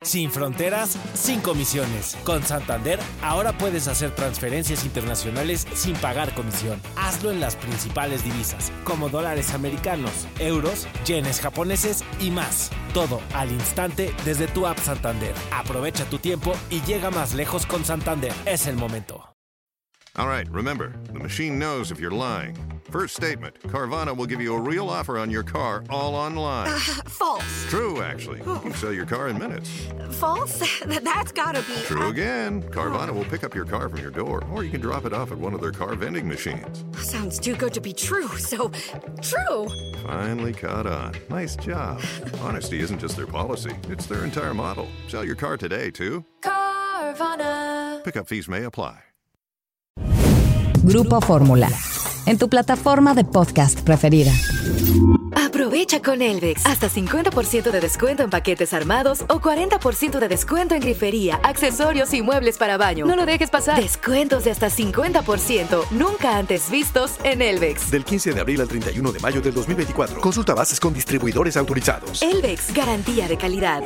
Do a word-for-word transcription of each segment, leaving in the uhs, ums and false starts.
Sin fronteras, sin comisiones. Con Santander, ahora puedes hacer transferencias internacionales sin pagar comisión. Hazlo en las principales divisas, como dólares americanos, euros, yenes japoneses y más. Todo al instante desde tu app Santander. Aprovecha tu tiempo y llega más lejos con Santander. Es el momento. All right, remember, the machine knows if you're lying. First statement, Carvana will give you a real offer on your car all online. Uh, false. True, actually. You can sell your car in minutes. False? That's gotta be... True uh, again. Carvana will pick up your car from your door, or you can drop it off at one of their car vending machines. Sounds too good to be true, so... True! Finally caught on. Nice job. Honesty isn't just their policy, it's their entire model. Sell your car today, too. Carvana. Pickup fees may apply. Grupo Fórmula, en tu plataforma de podcast preferida. Aprovecha con Elvex. Hasta cincuenta por ciento de descuento en paquetes armados o cuarenta por ciento de descuento en grifería, accesorios y muebles para baño. No lo dejes pasar. Descuentos de hasta cincuenta por ciento nunca antes vistos en Elvex. Del quince de abril al treinta y uno de mayo del dos mil veinticuatro. Consulta bases con distribuidores autorizados. Elvex, garantía de calidad.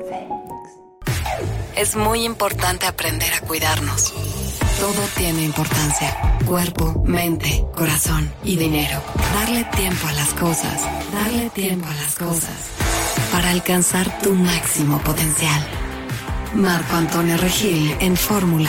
Es muy importante aprender a cuidarnos. Todo tiene importancia. Cuerpo, mente, corazón y dinero. Darle tiempo a las cosas. Darle tiempo a las cosas. Para alcanzar tu máximo potencial. Marco Antonio Regil en Fórmula.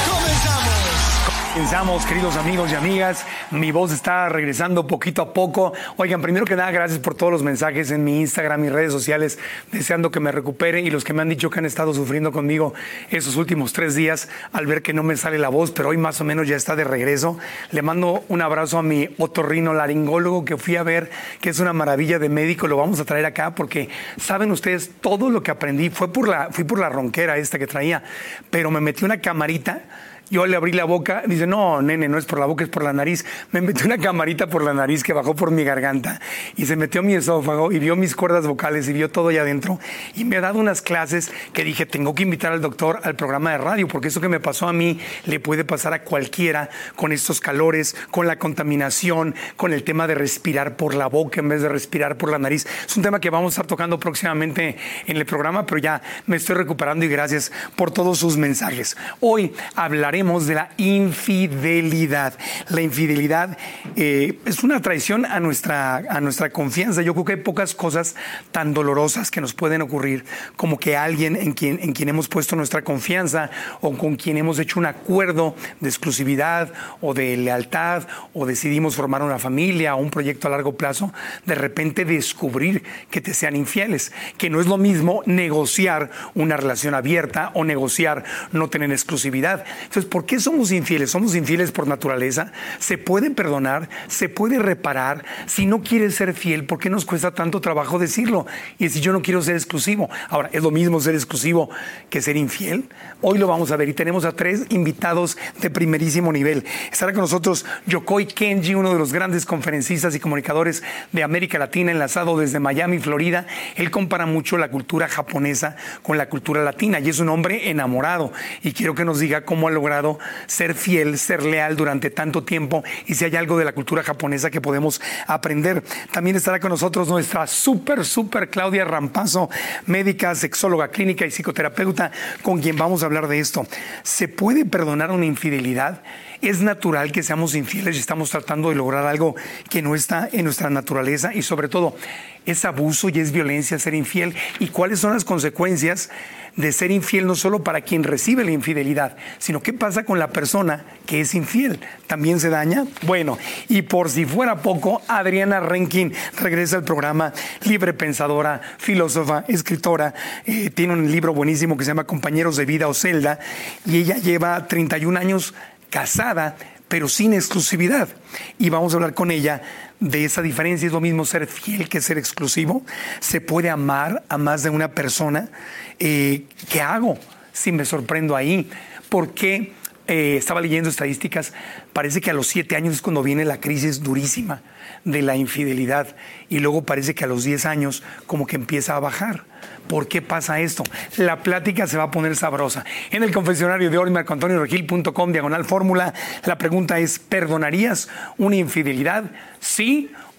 Comenzamos, queridos amigos y amigas. Mi voz está regresando poquito a poco. Oigan, primero que nada, gracias por todos los mensajes en mi Instagram y redes sociales, deseando que me recupere, y los que me han dicho que han estado sufriendo conmigo esos últimos tres días al ver que no me sale la voz, pero hoy más o menos ya está de regreso. Le mando un abrazo a mi otorrinolaringólogo que fui a ver, que es una maravilla de médico. Lo vamos a traer acá porque saben ustedes, todo lo que aprendí fue por la, fui por la ronquera esta que traía, pero me metí una camarita. Yo le abrí la boca, dice, no, nene, no es por la boca, es por la nariz. Me metió una camarita por la nariz que bajó por mi garganta y se metió mi esófago y vio mis cuerdas vocales y vio todo allá adentro. Y me ha dado unas clases que dije, tengo que invitar al doctor al programa de radio, porque eso que me pasó a mí le puede pasar a cualquiera con estos calores, con la contaminación, con el tema de respirar por la boca en vez de respirar por la nariz. Es un tema que vamos a estar tocando próximamente en el programa, pero ya me estoy recuperando y gracias por todos sus mensajes. Hoy hablaré de la infidelidad. La infidelidad eh, es una traición a nuestra, a nuestra confianza. Yo creo que hay pocas cosas tan dolorosas que nos pueden ocurrir como que alguien en quien, en quien hemos puesto nuestra confianza o con quien hemos hecho un acuerdo de exclusividad o de lealtad o decidimos formar una familia o un proyecto a largo plazo, de repente descubrir que te sean infieles, que no es lo mismo negociar una relación abierta o negociar no tener exclusividad. Entonces, ¿por qué somos infieles? ¿Somos infieles por naturaleza? ¿Se puede perdonar? ¿Se puede reparar? Si no quieres ser fiel, ¿por qué nos cuesta tanto trabajo decirlo? Y decir, yo no quiero ser exclusivo. Ahora, ¿es lo mismo ser exclusivo que ser infiel? Hoy lo vamos a ver y tenemos a tres invitados de primerísimo nivel. Estará con nosotros Yokoi Kenji, uno de los grandes conferencistas y comunicadores de América Latina, enlazado desde Miami, Florida. Él compara mucho la cultura japonesa con la cultura latina y es un hombre enamorado. Y quiero que nos diga cómo ha logrado ser fiel, ser leal durante tanto tiempo y si hay algo de la cultura japonesa que podemos aprender. También estará con nosotros nuestra súper, súper Claudia Rampazo, médica, sexóloga clínica y psicoterapeuta, con quien vamos a hablar de esto. ¿Se puede perdonar una infidelidad? Es natural que seamos infieles y estamos tratando de lograr algo que no está en nuestra naturaleza y sobre todo, ¿es abuso y es violencia ser infiel? ¿Y cuáles son las consecuencias de ser infiel no solo para quien recibe la infidelidad, sino qué pasa con la persona que es infiel? ¿También se daña? Bueno, y por si fuera poco, Adriana Rankin regresa al programa, libre pensadora, filósofa, escritora, eh, tiene un libro buenísimo que se llama Compañeros de Vida o Celda, y ella lleva treinta y un años casada, pero sin exclusividad. Y vamos a hablar con ella de esa diferencia. ¿Es lo mismo ser fiel que ser exclusivo? ¿Se puede amar a más de una persona? Eh, ¿Qué hago si me sorprendo ahí? ¿Por qué? Eh, estaba leyendo estadísticas, parece que a los siete años es cuando viene la crisis durísima de la infidelidad y luego parece que a los diez años como que empieza a bajar. ¿Por qué pasa esto? La plática se va a poner sabrosa. En el confesionario de hoy, marco antonio regil punto com, diagonal fórmula, la pregunta es, ¿perdonarías una infidelidad? ¿Sí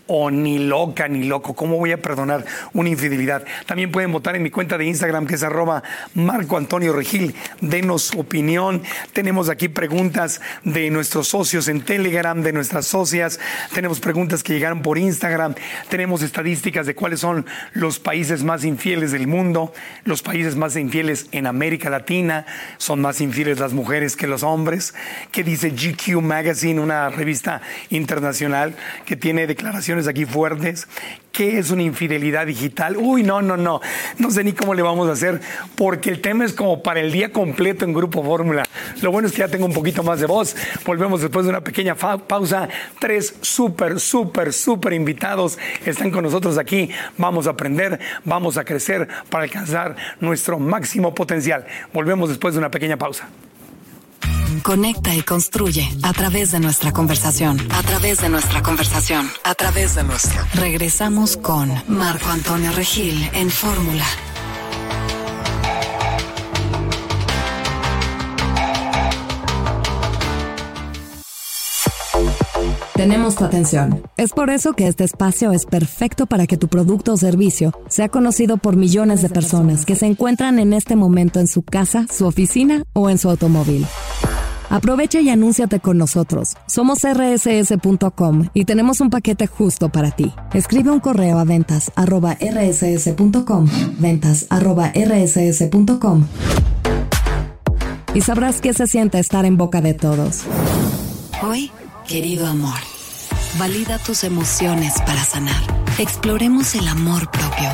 o ni loca ni loco. ¿Cómo voy a perdonar una infidelidad? También pueden votar en mi cuenta de Instagram, que es arroba Marco Antonio Regil. Denos su opinión. Tenemos aquí preguntas de nuestros socios en Telegram, de nuestras socias. Tenemos preguntas que llegaron por Instagram. Tenemos estadísticas de cuáles son los países más infieles del mundo, los países más infieles en América Latina. Son más infieles las mujeres que los hombres. ¿Qué dice G Q Magazine, una revista internacional que tiene declaraciones aquí fuertes? ¿Qué es una infidelidad digital? Uy, no, no, no. No sé ni cómo le vamos a hacer, porque el tema es como para el día completo en Grupo Fórmula. Lo bueno es que ya tengo un poquito más de voz. Volvemos después de una pequeña pausa. Tres súper, súper, súper invitados están con nosotros aquí. Vamos a aprender, vamos a crecer para alcanzar nuestro máximo potencial. Volvemos después de una pequeña pausa. Conecta y construye a través de nuestra conversación. A través de nuestra conversación. A través de nuestra. Regresamos con Marco Antonio Regil en Fórmula. Tenemos tu atención. Es por eso que este espacio es perfecto para que tu producto o servicio sea conocido por millones de personas que se encuentran en este momento en su casa, su oficina o en su automóvil. Aprovecha y anúnciate con nosotros. Somos R S S punto com y tenemos un paquete justo para ti. Escribe un correo a ventas arroba R S S punto com, ventas arroba R S S punto com, y sabrás qué se siente estar en boca de todos. Hoy, querido amor, valida tus emociones para sanar. Exploremos el amor propio.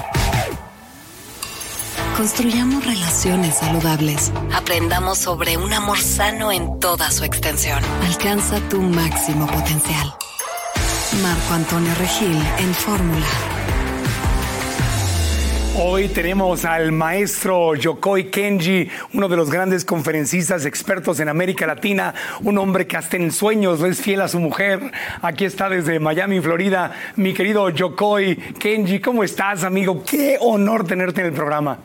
Construyamos relaciones saludables. Aprendamos sobre un amor sano en toda su extensión. Alcanza tu máximo potencial. Marco Antonio Regil en Fórmula. Hoy tenemos al maestro Yokoi Kenji, uno de los grandes conferencistas expertos en América Latina, un hombre que hasta en sueños es fiel a su mujer. Aquí está desde Miami, Florida, mi querido Yokoi Kenji. ¿Cómo estás, amigo? Qué honor tenerte en el programa.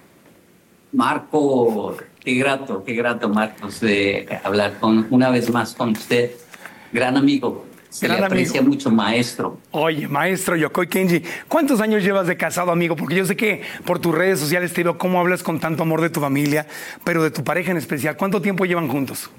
Marco, qué grato, qué grato, Marcos, de hablar con, una vez más con usted. Gran amigo, se Gran le aprecia amigo. mucho, maestro. Oye, maestro Yokoi Kenji, ¿cuántos años llevas de casado, amigo? Porque yo sé que por tus redes sociales te veo cómo hablas con tanto amor de tu familia, pero de tu pareja en especial. ¿Cuánto tiempo llevan juntos?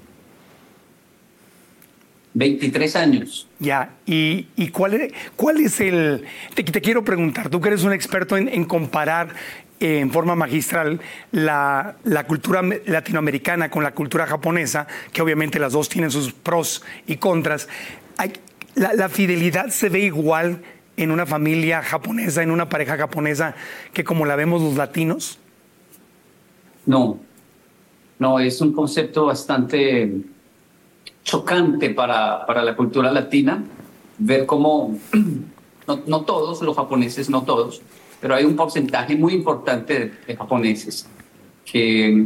veintitrés años. Ya, ¿y, y cuál, es, cuál es el...? Te, te quiero preguntar, tú que eres un experto en, en comparar eh, en forma magistral la, la cultura latinoamericana con la cultura japonesa, que obviamente las dos tienen sus pros y contras. Hay, la, ¿La fidelidad se ve igual en una familia japonesa, en una pareja japonesa, que como la vemos los latinos? No, no, es un concepto bastante chocante para, para la cultura latina, ver cómo, no, no todos los japoneses, no todos, pero hay un porcentaje muy importante de, de japoneses que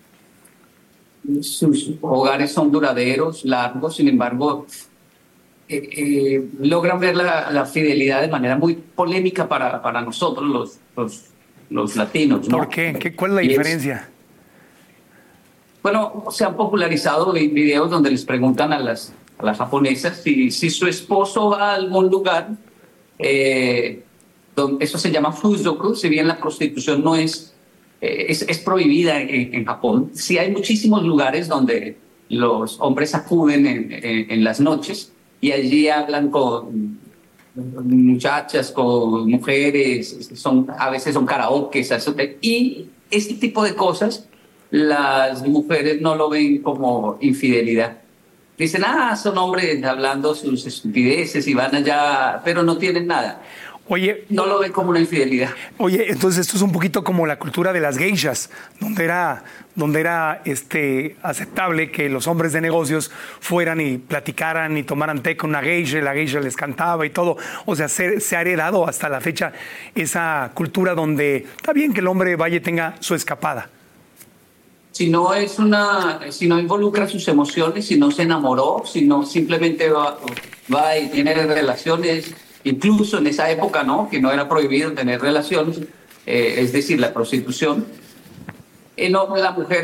sus hogares son duraderos, largos, sin embargo, eh, eh, logran ver la, la fidelidad de manera muy polémica para, para nosotros los, los, los latinos, ¿no? ¿Por qué? ¿Qué ¿Cuál es la y diferencia? Es, Bueno, se han popularizado videos donde les preguntan a las, a las japonesas si, si su esposo va a algún lugar, eh, donde, eso se llama fuzoku, si bien la prostitución no es, eh, es, es prohibida en, en Japón. Sí hay muchísimos lugares donde los hombres acuden en, en, en las noches y allí hablan con muchachas, con mujeres, son, a veces son karaokes, y este tipo de cosas las mujeres no lo ven como infidelidad. Dicen, ah, son hombres hablando sus estupideces y van allá, pero no tienen nada. Oye, no lo ven como una infidelidad. Oye, entonces esto es un poquito como la cultura de las geishas, donde era, donde era este, aceptable que los hombres de negocios fueran y platicaran y tomaran té con una geisha, y la geisha les cantaba y todo. O sea, se, se ha heredado hasta la fecha esa cultura donde está bien que el hombre vaya y tenga su escapada. Si no es una, si no involucra sus emociones, si no se enamoró, si no simplemente va, va y tiene relaciones, incluso en esa época, ¿no? Que no era prohibido tener relaciones, eh, es decir, la prostitución. Eh, no, la mujer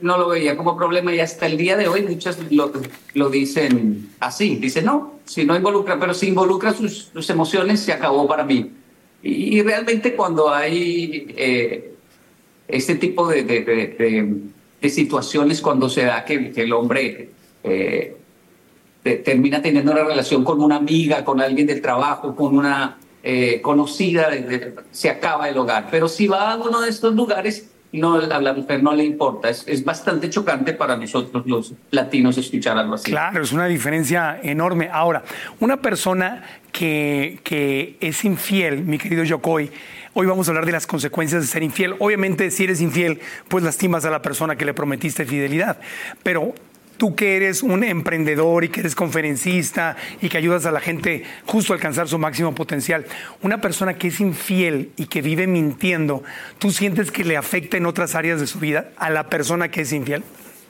no lo veía como problema y hasta el día de hoy muchas lo, lo dicen así. Dicen, no, si no involucra, pero si involucra sus, sus emociones, se acabó para mí. Y, y realmente cuando hay eh, este tipo de, de, de, de, de situaciones, cuando se da que, que el hombre eh, de, termina teniendo una relación con una amiga, con alguien del trabajo, con una eh, conocida, de, de, se acaba el hogar. Pero si va a uno de estos lugares, no, a la mujer no le importa. Es, es bastante chocante para nosotros los latinos escuchar algo así. Claro, es una diferencia enorme. Ahora, una persona que, que es infiel, mi querido Yocoy, hoy vamos a hablar de las consecuencias de ser infiel. Obviamente, si eres infiel, pues lastimas a la persona que le prometiste fidelidad. Pero tú que eres un emprendedor y que eres conferencista y que ayudas a la gente justo a alcanzar su máximo potencial, una persona que es infiel y que vive mintiendo, ¿tú sientes que le afecta en otras áreas de su vida a la persona que es infiel?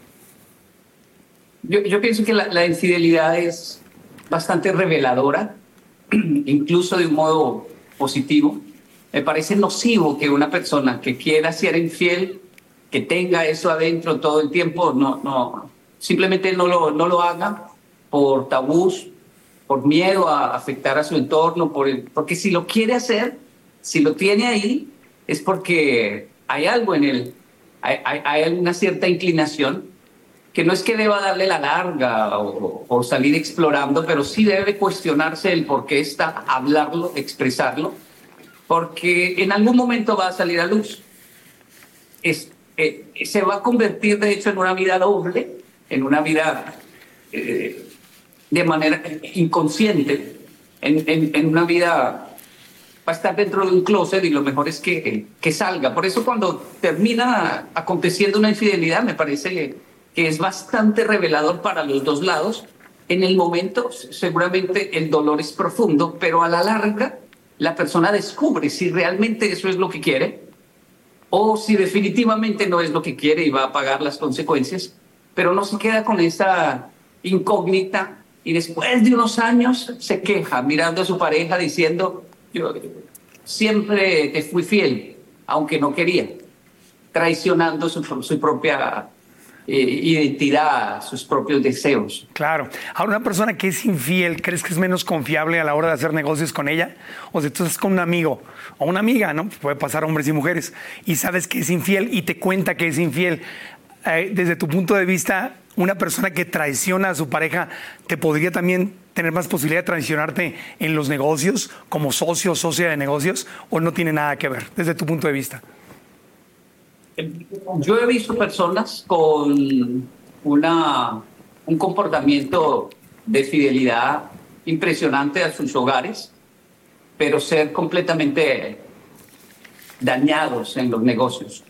Yo, yo pienso que la, la infidelidad es bastante reveladora, incluso de un modo positivo. Me parece nocivo que una persona que quiera ser infiel, que tenga eso adentro todo el tiempo, no... no simplemente no lo, no lo haga por tabús, por miedo a afectar a su entorno, por el, porque si lo quiere hacer, si lo tiene ahí, es porque hay algo en él, hay, hay, hay una cierta inclinación, que no es que deba darle la larga o, o salir explorando, pero sí debe cuestionarse el por qué está, hablarlo, expresarlo, porque en algún momento va a salir a luz. Es, eh, se va a convertir, de hecho, en una vida doble, en una vida eh, de manera inconsciente, en, en, en una vida va a estar dentro de un closet y lo mejor es que, que salga. Por eso cuando termina aconteciendo una infidelidad me parece que es bastante revelador para los dos lados. En el momento seguramente el dolor es profundo, pero a la larga la persona descubre si realmente eso es lo que quiere o si definitivamente no es lo que quiere y va a pagar las consecuencias. Pero no se queda con esa incógnita y después de unos años se queja mirando a su pareja diciendo, yo siempre te fui fiel, aunque no quería, traicionando su, su propia eh, identidad, sus propios deseos. Claro. Ahora, una persona que es infiel, ¿crees que es menos confiable a la hora de hacer negocios con ella? O sea, tú estás con un amigo o una amiga, ¿no? Puede pasar hombres y mujeres, y sabes que es infiel y te cuenta que es infiel. Eh, desde tu punto de vista, una persona que traiciona a su pareja, ¿te podría también tener más posibilidad de traicionarte en los negocios, como socio o socia de negocios, o no tiene nada que ver, desde tu punto de vista? Yo he visto personas con una, un comportamiento de fidelidad impresionante a sus hogares, pero ser completamente dañados en los negocios.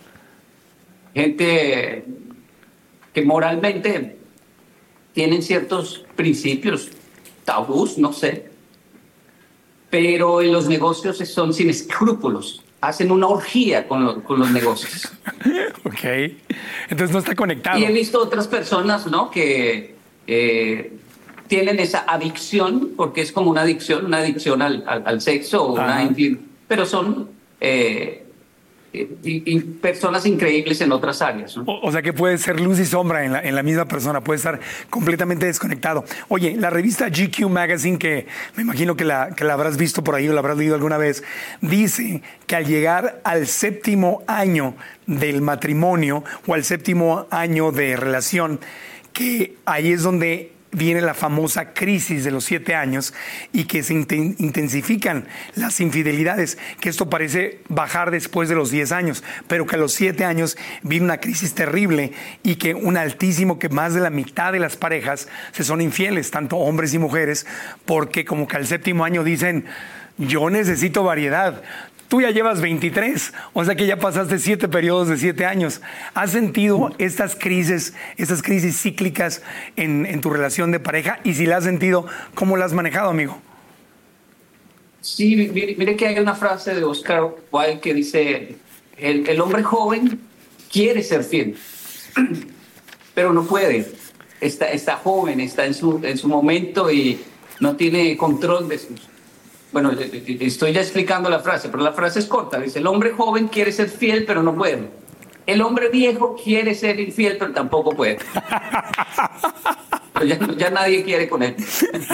Gente que moralmente tienen ciertos principios, tabús, no sé, pero en los negocios son sin escrúpulos, hacen una orgía con, lo, con los negocios. Ok, entonces no está conectado. Y he visto otras personas, ¿no?, que eh, tienen esa adicción, porque es como una adicción, una adicción al, al, al sexo, o una, pero son... Eh, Y, y personas increíbles en otras áreas, ¿no? O, o sea que puede ser luz y sombra en la, en la misma persona, puede estar completamente desconectado. Oye, la revista G Q Magazine, que me imagino que la, que la habrás visto por ahí o la habrás leído alguna vez, dice que al llegar al séptimo año del matrimonio o al séptimo año de relación, que ahí es donde viene la famosa crisis de los siete años y que se intensifican las infidelidades, que esto parece bajar después de los diez años, pero que a los siete años viene una crisis terrible y que un altísimo, que más de la mitad de las parejas se son infieles, tanto hombres y mujeres, porque como que al séptimo año dicen, yo necesito variedad. Tú ya llevas veintitrés, o sea que ya pasaste siete periodos de siete años. ¿Has sentido estas crisis, estas crisis cíclicas en, en tu relación de pareja? Y si la has sentido, ¿cómo la has manejado, amigo? Sí, mire, mire que hay una frase de Oscar Wilde que dice, el, el hombre joven quiere ser fiel, pero no puede. Está, está joven, está en su, en su momento y no tiene control de sus... Bueno, estoy ya explicando la frase, pero la frase es corta. Dice, el hombre joven quiere ser fiel, pero no puede. el hombre viejo quiere ser infiel, pero tampoco puede. Pero ya, ya nadie quiere con él.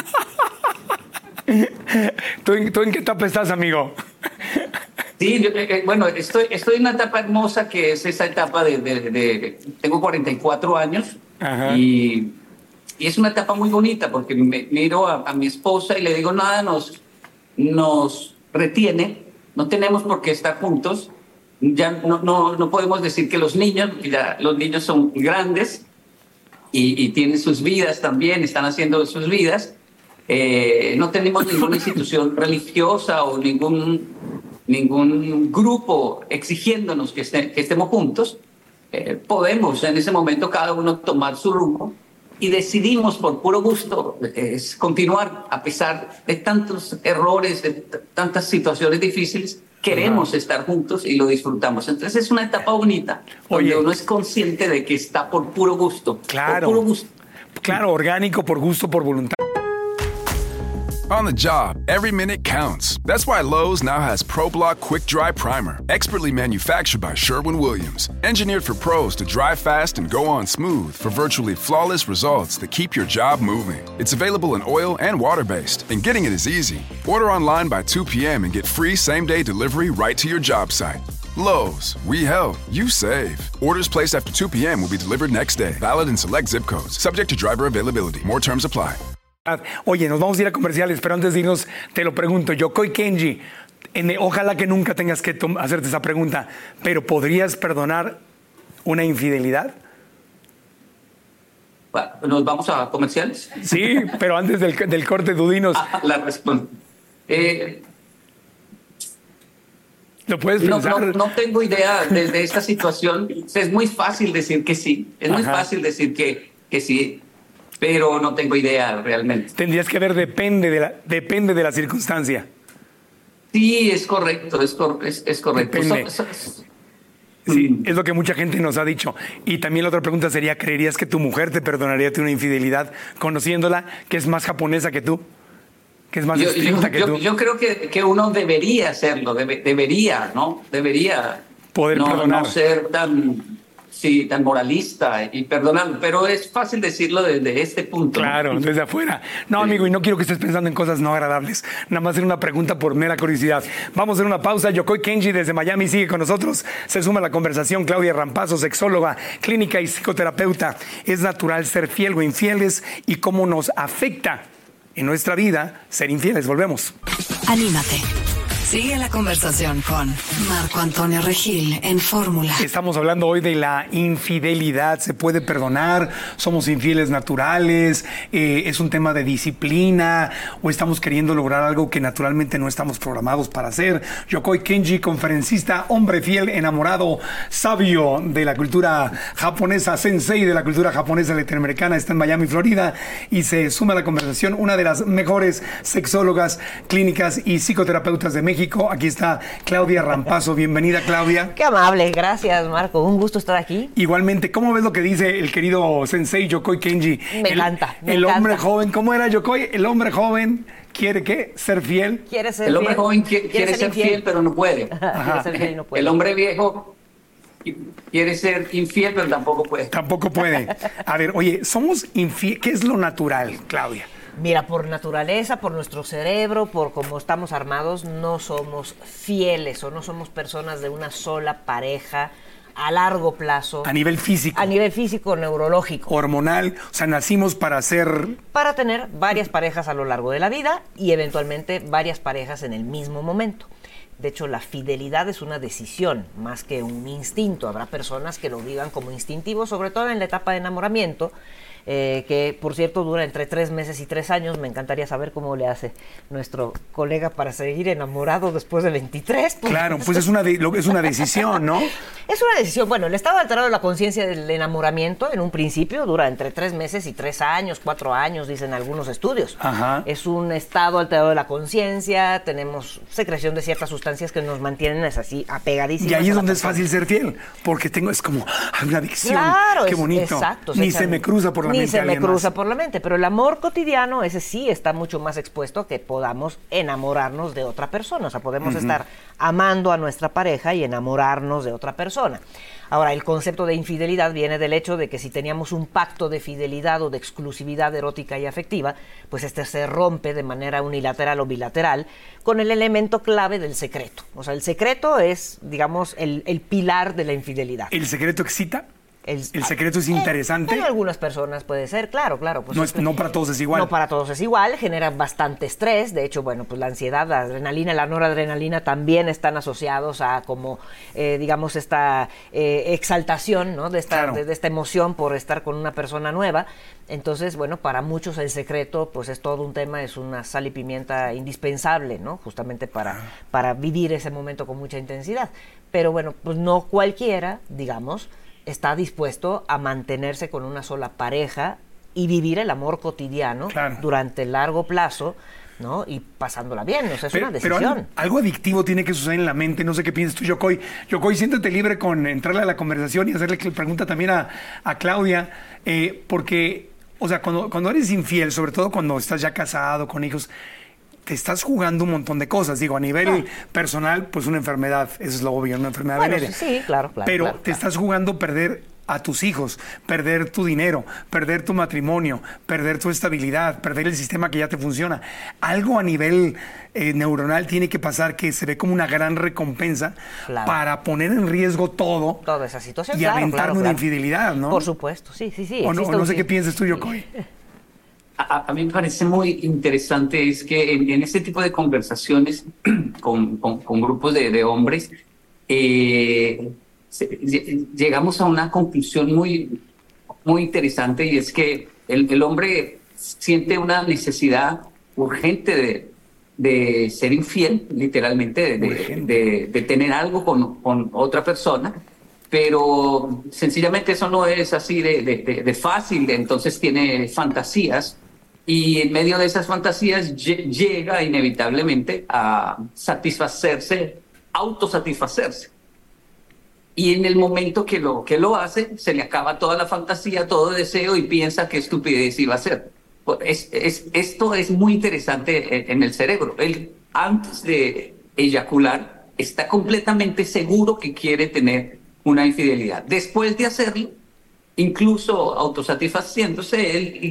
¿Tú, en, ¿Tú en qué etapa estás, amigo? Sí, yo, eh, bueno, estoy, estoy en una etapa hermosa que es esa etapa de... de, de tengo cuarenta y cuatro años. Ajá. y... Y es una etapa muy bonita porque me miro a, a mi esposa y le digo, nada nos, nos retiene, no tenemos por qué estar juntos, ya no, no, no podemos decir que los niños, ya los niños son grandes y, y tienen sus vidas también, están haciendo sus vidas, eh, no tenemos ninguna institución religiosa o ningún, ningún grupo exigiéndonos que, este, que estemos juntos, eh, podemos en ese momento cada uno tomar su rumbo. Y decidimos por puro gusto es continuar a pesar de tantos errores, de t- tantas situaciones difíciles. Queremos uh-huh. estar juntos y lo disfrutamos. Entonces es una etapa bonita donde Oye. uno es consciente de que está por puro gusto. Claro, por puro gusto. Claro, orgánico, por gusto, por voluntad. On the job, every minute counts. That's why Lowe's now has ProBlock Quick Dry Primer, expertly manufactured by Sherwin-Williams. Engineered for pros to dry fast and go on smooth for virtually flawless results that keep your job moving. It's available in oil and water-based, and getting it is easy. Order online by two p.m. and get free same-day delivery right to your job site. Lowe's, we help, you save. Orders placed after two p.m. will be delivered next day. Valid in select zip codes. Subject to driver availability. More terms apply. Oye, nos vamos a ir a comerciales, pero antes de irnos, te lo pregunto. Yokoi Kenji, en, ojalá que nunca tengas que tom- hacerte esa pregunta, pero ¿podrías perdonar una infidelidad? ¿Nos vamos a comerciales? Sí, pero antes del, del corte, Dudinos. Ah, la respuesta. Eh, ¿Lo puedes no, pensar? no, no tengo idea de, de esta situación. Es muy fácil decir que sí. Es muy Ajá. fácil decir que, que sí. Pero no tengo idea realmente. Tendrías que ver, depende de la, depende de la circunstancia. Sí, es correcto, es, cor, es, es correcto. Depende. So, so, sí, es lo que mucha gente nos ha dicho. Y también la otra pregunta sería, ¿creerías que tu mujer te perdonaría una infidelidad conociéndola, que es más japonesa que tú? Que es más yo, estricta yo, que yo, tú. Yo creo que, que uno debería hacerlo, debe, debería, ¿no? Debería poder no, perdonar. No ser tan... Sí, tan moralista y perdonando, pero es fácil decirlo desde este punto. Claro, ¿no? desde afuera. No, sí. Amigo, y no quiero que estés pensando en cosas no agradables. Nada más hacer una pregunta por mera curiosidad. Vamos a hacer una pausa. Yokoi Kenji desde Miami sigue con nosotros. Se suma a la conversación Claudia Rampazo, sexóloga, clínica y psicoterapeuta. ¿Es natural ser fiel o infieles y cómo nos afecta en nuestra vida ser infieles? Volvemos. Anímate. Sigue la conversación con Marco Antonio Regil en Fórmula. Estamos hablando hoy de la infidelidad. ¿Se puede perdonar? ¿Somos infieles naturales? Eh, ¿Es un tema de disciplina? ¿O estamos queriendo lograr algo que naturalmente no estamos programados para hacer? Yokoi Kenji, conferencista, hombre fiel, enamorado, sabio de la cultura japonesa, sensei de la cultura japonesa latinoamericana, está en Miami, Florida, y se suma a la conversación una de las mejores sexólogas, clínicas y psicoterapeutas de México. Aquí está Claudia Rampazo. Bienvenida, Claudia. Qué amable, gracias, Marco. Un gusto estar aquí. Igualmente, ¿cómo ves lo que dice el querido sensei Yokoi Kenji? Me el, encanta. Me el encanta. hombre joven, ¿cómo era Yokoi? El hombre joven quiere ¿qué? Ser fiel. Quiere ser el hombre fiel. joven quiere, quiere ser, ser fiel, fiel, pero no puede. Quiere ser fiel y no puede. El hombre viejo quiere ser infiel, pero tampoco puede. Tampoco puede. A ver, oye, somos infieles. ¿Qué es lo natural, Claudia? Mira, por naturaleza, por nuestro cerebro, por cómo estamos armados, no somos fieles o no somos personas de una sola pareja a largo plazo. A nivel físico. A nivel físico, neurológico. Hormonal. O sea, nacimos para ser... Para tener varias parejas a lo largo de la vida y eventualmente varias parejas en el mismo momento. De hecho, la fidelidad es una decisión más que un instinto. Habrá personas que lo vivan como instintivo, sobre todo en la etapa de enamoramiento, Eh, que por cierto dura entre tres meses y tres años. Me encantaría saber cómo le hace nuestro colega para seguir enamorado después de veintitrés. Pues. Claro, pues es una, de, es una decisión, ¿no? Es una decisión. Bueno, el estado alterado de la conciencia del enamoramiento en un principio dura entre tres meses y tres años, cuatro años, dicen algunos estudios. Ajá. Es un estado alterado de la conciencia, tenemos secreción de ciertas sustancias que nos mantienen así apegadísimos. Y ahí es donde es fácil ser fiel, porque tengo, es como hay una adicción. Claro, qué es, bonito. Exacto. Ni se, se me cruza por la Ni se me cruza más. por la mente, pero el amor cotidiano, ese sí está mucho más expuesto a que podamos enamorarnos de otra persona. O sea, podemos uh-huh. estar amando a nuestra pareja y enamorarnos de otra persona. Ahora, el concepto de infidelidad viene del hecho de que si teníamos un pacto de fidelidad o de exclusividad erótica y afectiva, pues este se rompe de manera unilateral o bilateral con el elemento clave del secreto. O sea, el secreto es, digamos, el, el pilar de la infidelidad. ¿El secreto excita? El, ¿El secreto es interesante? En, en algunas personas puede ser, claro, claro. Pues no, es, no para todos es igual. No para todos es igual, genera bastante estrés. De hecho, bueno, pues la ansiedad, la adrenalina, la noradrenalina también están asociados a como, eh, digamos, esta eh, exaltación, ¿no? De esta, claro. de, de esta emoción por estar con una persona nueva. Entonces, bueno, para muchos el secreto, pues es todo un tema, es una sal y pimienta indispensable, ¿no? Justamente para, para vivir ese momento con mucha intensidad. Pero bueno, pues no cualquiera, digamos, está dispuesto a mantenerse con una sola pareja y vivir el amor cotidiano claro. durante largo plazo, ¿no? Y pasándola bien, o sea, es pero, una decisión. Pero algo, algo adictivo tiene que suceder en la mente, no sé qué piensas tú, Yocoy. Yocoy, siéntete libre con entrarle a la conversación y hacerle pregunta también a, a Claudia, eh, porque, o sea, cuando, cuando eres infiel, sobre todo cuando estás ya casado, con hijos, te estás jugando un montón de cosas. Digo, a nivel ah. personal, pues una enfermedad, eso es lo obvio, una enfermedad bueno, venérea. Sí, claro, claro. Pero claro, te claro. estás jugando perder a tus hijos, perder tu dinero, perder tu matrimonio, perder tu estabilidad, perder el sistema que ya te funciona. Algo a nivel eh, neuronal tiene que pasar que se ve como una gran recompensa claro. para poner en riesgo todo. Toda esa situación, y claro, aventar claro, una claro. infidelidad, ¿no? Por supuesto, sí, sí, sí. O no, o no sé qué piensas tú, Yocoy. A, a mí me parece muy interesante es que en, en este tipo de conversaciones con, con, con grupos de, de hombres eh, se, llegamos a una conclusión muy, muy interesante y es que el, el hombre siente una necesidad urgente de, de ser infiel, literalmente, de, de, de, de tener algo con, con otra persona. Pero sencillamente eso no es así de, de, de, de fácil, entonces tiene fantasías. Y en medio de esas fantasías llega inevitablemente a satisfacerse, autosatisfacerse. Y en el momento que lo, que lo hace, se le acaba toda la fantasía, todo deseo y piensa qué estupidez iba a hacer. Es, es, esto es muy interesante en, en el cerebro. Él, antes de eyacular, está completamente seguro que quiere tener una infidelidad. Después de hacerlo, incluso autosatisfaciéndose, él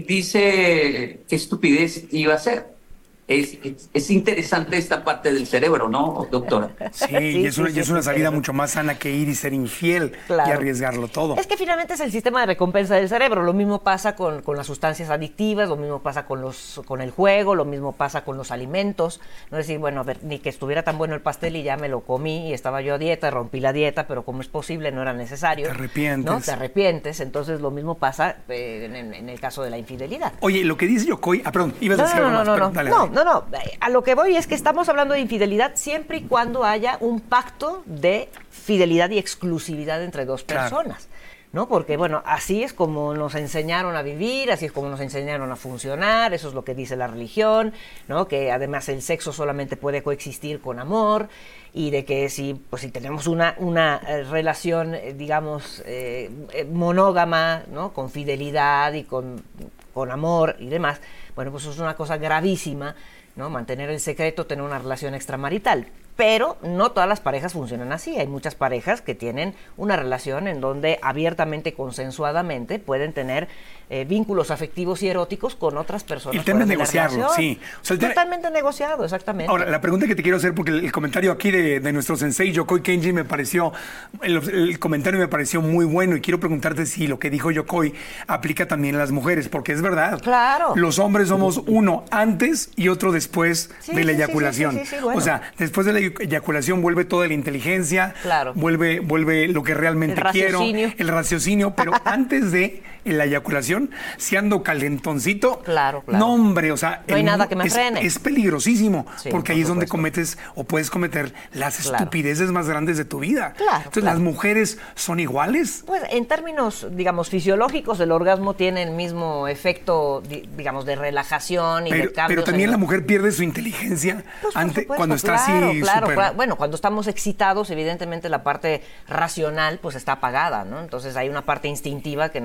dice qué estupidez iba a ser. Es, es, es interesante esta parte del cerebro, ¿no, doctora? Sí, sí y es una, sí, y es una salida mucho más sana que ir y ser infiel claro. y arriesgarlo todo. Es que finalmente es el sistema de recompensa del cerebro. Lo mismo pasa con, con las sustancias adictivas, lo mismo pasa con los con el juego, lo mismo pasa con los alimentos. No es decir, bueno, a ver, ni que estuviera tan bueno el pastel y ya me lo comí y estaba yo a dieta, rompí la dieta, pero como es posible, no era necesario. Te arrepientes. ¿No? Te arrepientes. Entonces lo mismo pasa eh, en, en el caso de la infidelidad. Oye, lo que dice Yocoy... Ah, perdón, ibas no, a decir no, algo no, más. No, pero, no, dale, no. dale. No, no, a lo que voy es que estamos hablando de infidelidad siempre y cuando haya un pacto de fidelidad y exclusividad entre dos personas, claro. ¿no? Porque, bueno, así es como nos enseñaron a vivir, así es como nos enseñaron a funcionar, eso es lo que dice la religión, ¿no? Que además el sexo solamente puede coexistir con amor y de que si, pues, si tenemos una, una eh, relación, eh, digamos, eh, monógama, ¿no? Con fidelidad y con, con amor y demás, bueno, pues eso es una cosa gravísima, ¿no? Mantener el secreto, tener una relación extramarital. Pero no todas las parejas funcionan así. Hay muchas parejas que tienen una relación en donde abiertamente, consensuadamente, pueden tener eh, vínculos afectivos y eróticos con otras personas. El tema es negociarlo, sí. O sea, tema... Totalmente negociado, exactamente. Ahora, la pregunta que te quiero hacer, porque el, el comentario aquí de, de nuestro sensei Yocoy Kenji me pareció, el, el comentario me pareció muy bueno y quiero preguntarte si lo que dijo Yocoy aplica también a las mujeres, porque es verdad. Claro. Los hombres somos uno antes y otro después sí, de la sí, eyaculación. Sí, sí, sí, sí, bueno. O sea, después de la eyaculación vuelve toda la inteligencia, claro. vuelve, vuelve lo que realmente el quiero, raciocinio. el raciocinio, pero antes de la eyaculación, si ando calentoncito, claro, claro. no hombre, o sea, no hay nada que me es, frene. Es peligrosísimo, sí, porque ahí es donde cometes o puedes cometer las claro. estupideces más grandes de tu vida. Claro, Entonces, claro. ¿las mujeres son iguales? Pues en términos, digamos, fisiológicos, el orgasmo tiene el mismo efecto, digamos, de relajación y pero, de cambios. Pero también en... la mujer pierde su inteligencia pues, ante, supuesto, cuando está claro, así claro, super... claro. Bueno, cuando estamos excitados, evidentemente la parte racional pues está apagada, ¿no? Entonces hay una parte instintiva que nos lleva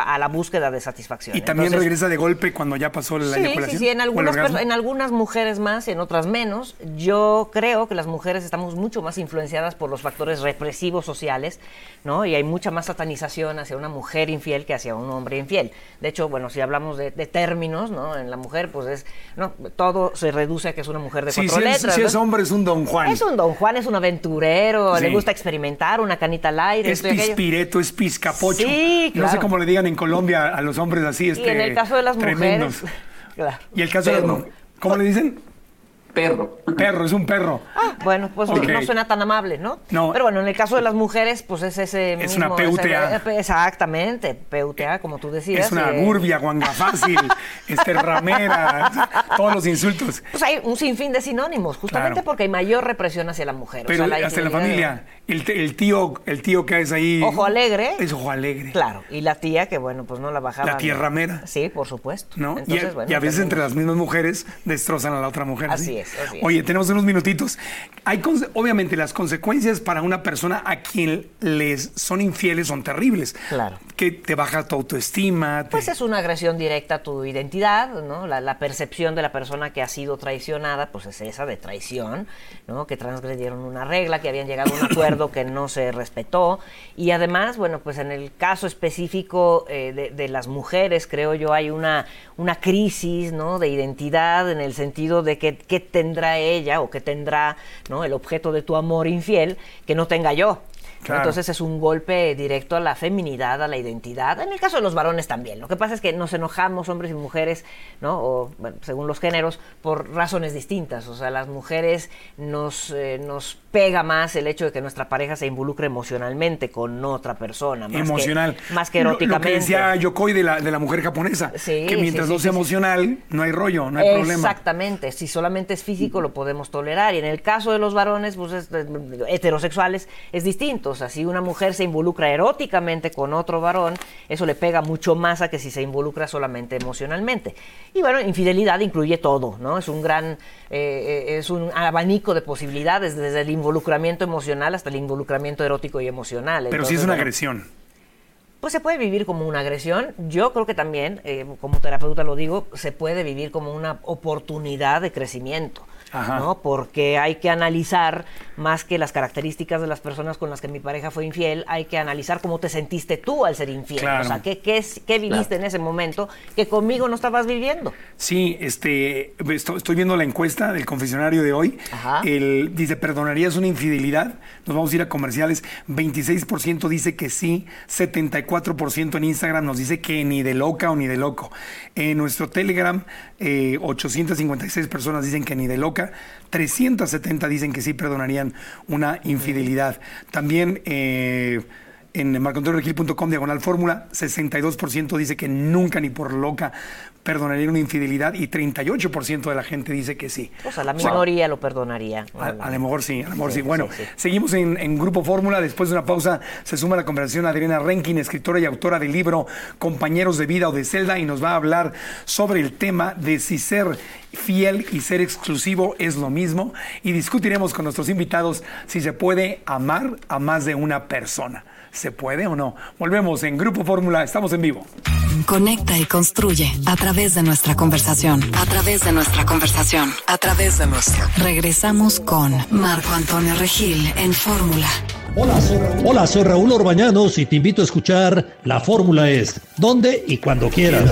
a, a la búsqueda de satisfacción. Y también Entonces, regresa de golpe cuando ya pasó la sí, eyaculación. Sí, sí, en algunas, perso- en algunas mujeres más y en otras menos. Yo creo que las mujeres estamos mucho más influenciadas por los factores represivos sociales, ¿no? Y hay mucha más satanización hacia una mujer infiel que hacia un hombre infiel. De hecho, bueno, si hablamos de, de términos, ¿no? En la mujer, pues es, no, todo se reduce a que es una mujer de Sí, cuatro si letras. es, si ¿no? es hombre es un don Juan. Es un don Juan, es un aventurero, Sí. le gusta experimentar, una canita al aire. Es esto y aquello. pispireto, es pizcapocho. Sí, claro. No sé cómo le digan en Colombia a los hombres así, este, Y en el caso de las tremendos. mujeres... Claro. Y el caso de las Perro. mujeres, ¿cómo le dicen? Perro. Perro, es un perro. Ah, bueno, pues Ok. no suena tan amable, ¿no? No. Pero bueno, en el caso de las mujeres, pues es ese Es mismo... una P U T A. ese- exactamente, P U T A, como tú decías. Es una y, eh, gurbia, guanga fácil, este, ramera, todos los insultos. Pues hay un sinfín de sinónimos, justamente Claro. porque hay mayor represión hacia la mujer. Pero o sea, la hasta en la infidelidad familia, el, t- el tío, el tío que es ahí. Ojo alegre. Es ojo alegre. Claro, y la tía que, bueno, pues no la bajaba. La tía ramera. Sí, por supuesto. ¿No? Y, Entonces, a, bueno, y a veces también- entre las mismas mujeres destrozan a la otra mujer. Así es, así es. Oye, tenemos unos minutitos. Hay conse- obviamente las consecuencias para una persona a quien les son infieles son terribles. Claro. Que te baja tu autoestima. te- Pues es una agresión directa a tu identidad, ¿no? La, la percepción de la persona que ha sido traicionada, pues es esa de traición, ¿no? Que transgredieron una regla, que habían llegado a un acuerdo que no se respetó. Y además, bueno, pues en el caso específico eh, de, de las mujeres, creo yo, hay una, una crisis, ¿no? De identidad en el sentido de que qué tendrá ella o qué tendrá, ¿no? El objeto de tu amor infiel que no tenga yo. Claro. Entonces es un golpe directo a la feminidad, a la identidad. En el caso de los varones también. Lo que pasa es que nos enojamos, hombres y mujeres, ¿no? O, bueno, según los géneros, por razones distintas. O sea, las mujeres nos, eh, nos pega más el hecho de que nuestra pareja se involucre emocionalmente con otra persona. Más emocional. Que, más que Lo- eróticamente. Lo, que decía Yokoi de la, de la mujer japonesa. Sí, que mientras sí, no sí, sea sí, emocional, no hay rollo, no hay problema. Exactamente, si solamente es físico lo podemos tolerar, y en el caso de los varones, pues es- heterosexuales, es distinto. O sea, si una mujer se involucra eróticamente con otro varón, eso le pega mucho más a que si se involucra solamente emocionalmente. Y bueno, infidelidad incluye todo, ¿no? Es un gran, eh, eh, es un abanico de posibilidades, desde el involucramiento emocional hasta el involucramiento erótico y emocional. Pero sí es Entonces, una bueno, agresión. pues se puede vivir como una agresión. Yo creo que también, eh, como terapeuta lo digo, se puede vivir como una oportunidad de crecimiento. Ajá. ¿No? Porque hay que analizar más que las características de las personas con las que mi pareja fue infiel, hay que analizar cómo te sentiste tú al ser infiel. Claro. O sea, ¿qué, qué, es- qué viviste en ese momento que conmigo no estabas viviendo? Sí, este, esto- estoy viendo la encuesta del confesionario de hoy. Ajá. El, dice, ¿perdonarías una infidelidad? Nos vamos a ir a comerciales. veintiséis por ciento dice que sí, setenta y cuatro por ciento en Instagram nos dice que ni de loca o ni de loco. En nuestro Telegram, eh, ochocientas cincuenta y seis personas dicen que ni de loca, trescientas setenta dicen que sí perdonarían una infidelidad. También... Eh, en marco antonio regil punto com diagonal fórmula, sesenta y dos por ciento dice que nunca ni por loca perdonaría una infidelidad y treinta y ocho por ciento de la gente dice que sí. O sea, la O sea, minoría lo perdonaría. a, a lo mejor sí, a lo mejor sí. Sí, Bueno, sí, sí. seguimos en, en Grupo Fórmula. Después de una pausa se suma a la conversación Adriana Renkin, escritora y autora del libro Compañeros de Vida o de Celda, y nos va a hablar sobre el tema de si ser fiel y ser exclusivo es lo mismo, y discutiremos con nuestros invitados si se puede amar a más de una persona. ¿Se puede o no? Volvemos en Grupo Fórmula, estamos en vivo. Conecta y construye a través de nuestra conversación. A través de nuestra conversación. A través de nuestra. Regresamos con Marco Antonio Regil en Fórmula. Hola, soy, hola, soy Raúl Orbañanos y te invito a escuchar La Fórmula es, donde y cuando quieras.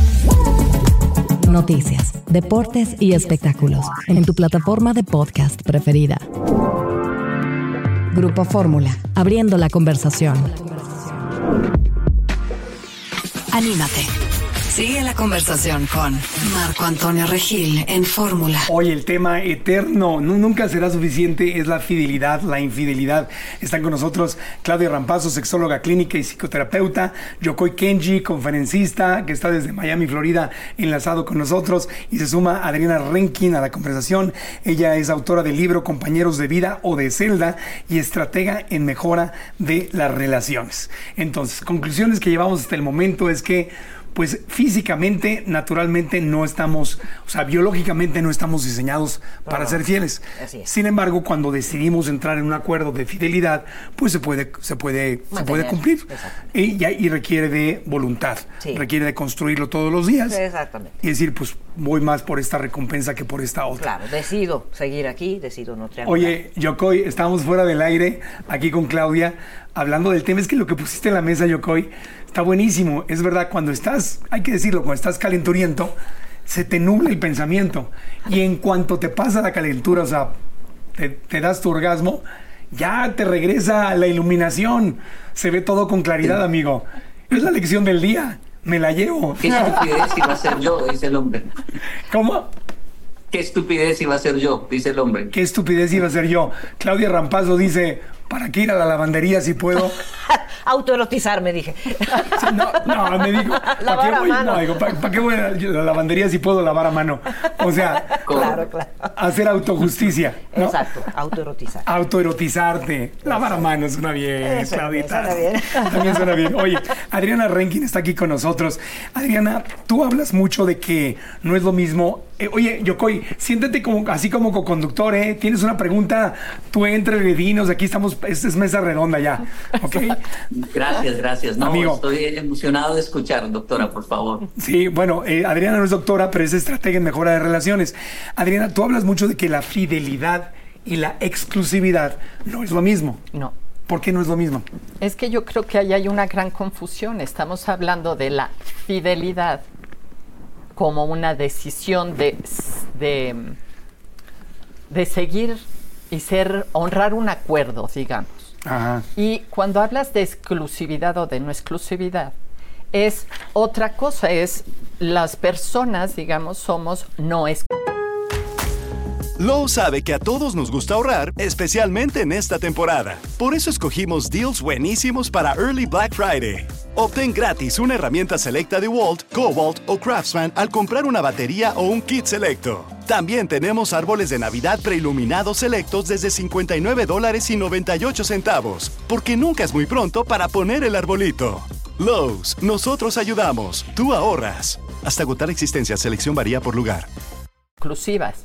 Noticias, deportes y espectáculos en tu plataforma de podcast preferida. Grupo Fórmula, abriendo la conversación. Anímate. Sigue la conversación con Marco Antonio Regil en Fórmula. Hoy el tema eterno, nu- nunca será suficiente, es la fidelidad, la infidelidad. Están con nosotros Claudia Rampazo, sexóloga clínica y psicoterapeuta, Yokoi Kenji, conferencista, que está desde Miami, Florida, enlazado con nosotros, y se suma Adriana Renkin a la conversación. Ella es autora del libro Compañeros de Vida o de Celda y estratega en mejora de las relaciones. Entonces, conclusiones que llevamos hasta el momento es que pues físicamente, naturalmente no estamos, o sea, biológicamente no estamos diseñados para No, ser fieles. así es. Sin embargo, cuando decidimos entrar en un acuerdo de fidelidad, pues se puede, se puede, se puede Mantener, cumplir. exactamente. Y, ya- y requiere de voluntad, Sí. requiere de construirlo todos los días. Exactamente. Y decir, pues voy más por esta recompensa que por esta otra. Claro, decido seguir aquí, decido no triangular. Oye, Yocoy, estábamos fuera del aire, aquí con Claudia, hablando del tema. Es que lo que pusiste en la mesa, Yocoy, está buenísimo. Es verdad, cuando estás, hay que decirlo, cuando estás calenturiento, se te nubla el pensamiento. Y en cuanto te pasa la calentura, o sea, te, te das tu orgasmo, ya te regresa la iluminación. Se ve todo con claridad, amigo. Es la lección del día. Me la llevo. Qué estupidez iba a ser yo, dice el hombre. ¿Cómo? Qué estupidez iba a ser yo, dice el hombre. Qué estupidez iba a ser yo. Claudia Rampazzo dice, ¿para qué ir a la lavandería si puedo? Autoerotizarme, dije. Sí, no, no, me dijo, ¿para Lavar qué a voy, mano. no, digo, ¿para, para qué voy a la lavandería si puedo lavar a mano? O sea, Claro, claro. hacer autojusticia, ¿no? Exacto, autoerotizar. Autoerotizarte. Lavar a mano suena bien, Eso, Claudita. suena bien. También suena bien. Oye, Adriana Renkin está aquí con nosotros. Adriana, tú hablas mucho de que no es lo mismo. Eh, oye, Yocoy, siéntete como, así como co-conductor, ¿eh? Tienes una pregunta, tú entra y dinos, aquí estamos, es, es mesa redonda ya, ¿ok? Gracias, gracias. No, Amigo. estoy emocionado de escuchar, doctora, por favor. Sí, bueno, eh, Adriana no es doctora, pero es estratega en mejora de relaciones. Adriana, tú hablas mucho de que la fidelidad y la exclusividad no es lo mismo. No. ¿Por qué no es lo mismo? Es que yo creo que ahí hay una gran confusión. Estamos hablando de la fidelidad como una decisión de, de, de seguir y ser, honrar un acuerdo, digamos. Ajá. Y cuando hablas de exclusividad o de no exclusividad, es otra cosa, es las personas, digamos, somos no exclusivas. Lowe's sabe que a todos nos gusta ahorrar, especialmente en esta temporada. Por eso escogimos deals buenísimos para Early Black Friday. Obtén gratis una herramienta selecta de Walt, Cobalt o Craftsman al comprar una batería o un kit selecto. También tenemos árboles de Navidad preiluminados selectos desde cincuenta y nueve dólares y noventa y ocho centavos, porque nunca es muy pronto para poner el arbolito. Lowe's, nosotros ayudamos, tú ahorras. Hasta agotar existencia, selección varía por lugar. Exclusivas.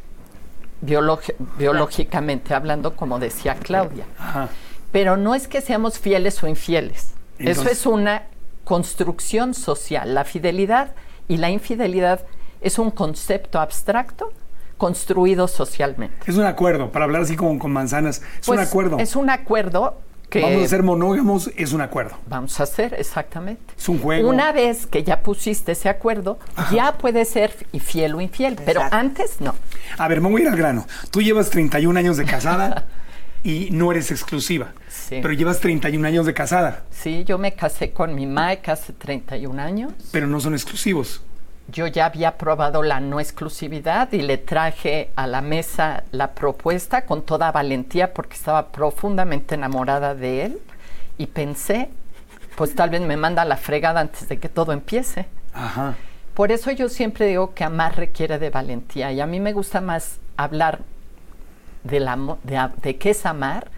Biologi- biológicamente hablando, como decía Claudia. Ajá. Pero no es que seamos fieles o infieles. Entonces- Eso es una construcción social. La fidelidad y la infidelidad es un concepto abstracto construido socialmente. Es un acuerdo, para hablar así como con manzanas. Es un Pues, acuerdo. Es un acuerdo que Vamos a ser monógamos, es un acuerdo. vamos a hacer, exactamente. Es un juego. Una vez que ya pusiste ese acuerdo, ya puede ser fiel o infiel, pero antes no. A ver, me voy a ir al grano. Tú llevas treinta y un años de casada y no eres exclusiva. Sí. Pero llevas treinta y un años de casada, Sí, yo me casé con mi Mike hace treinta y un años. pero no son exclusivos. Yo ya había probado la no exclusividad y le traje a la mesa la propuesta con toda valentía porque estaba profundamente enamorada de él y pensé, pues tal vez me manda a la fregada antes de que todo empiece. Ajá. Por eso yo siempre digo que amar requiere de valentía y a mí me gusta más hablar del amo- de, a- de qué es amar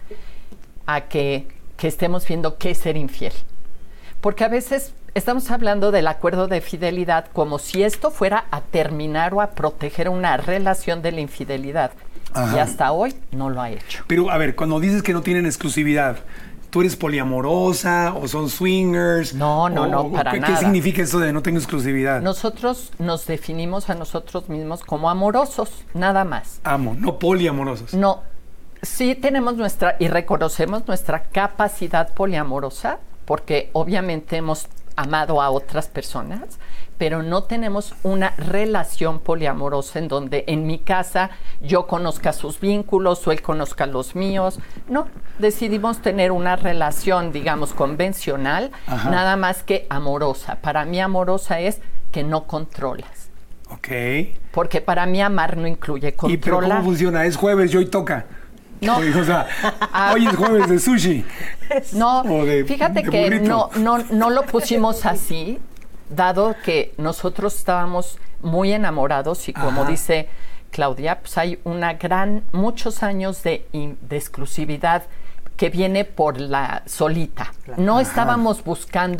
a que, que estemos viendo qué es ser infiel. Porque a veces estamos hablando del acuerdo de fidelidad como si esto fuera a terminar o a proteger una relación de la infidelidad. Ajá. Y hasta hoy no lo ha hecho. Pero, a ver, cuando dices que no tienen exclusividad, ¿tú eres poliamorosa o son swingers? No, no, O- no, o para ¿qué, nada. ¿Qué significa eso de no tengo exclusividad? Nosotros nos definimos a nosotros mismos como amorosos, nada más. Amo, no poliamorosos. No, sí tenemos nuestra, y reconocemos nuestra capacidad poliamorosa, porque obviamente hemos amado a otras personas, pero no tenemos una relación poliamorosa en donde en mi casa yo conozca sus vínculos o él conozca los míos. No, decidimos tener una relación, digamos, convencional, Ajá. nada más que amorosa. Para mí amorosa es que no controlas. Ok. Porque para mí amar no incluye ¿Y pero controlar. cómo funciona? ¿Es jueves y hoy toca? No. O sea, hoy es jueves de sushi. No, O de- fíjate de que burrito. no, no, no lo pusimos así, dado que nosotros estábamos muy enamorados y como Ajá. dice Claudia, pues hay una gran, muchos años de, in- de exclusividad que viene por la solita. No Ajá. estábamos buscando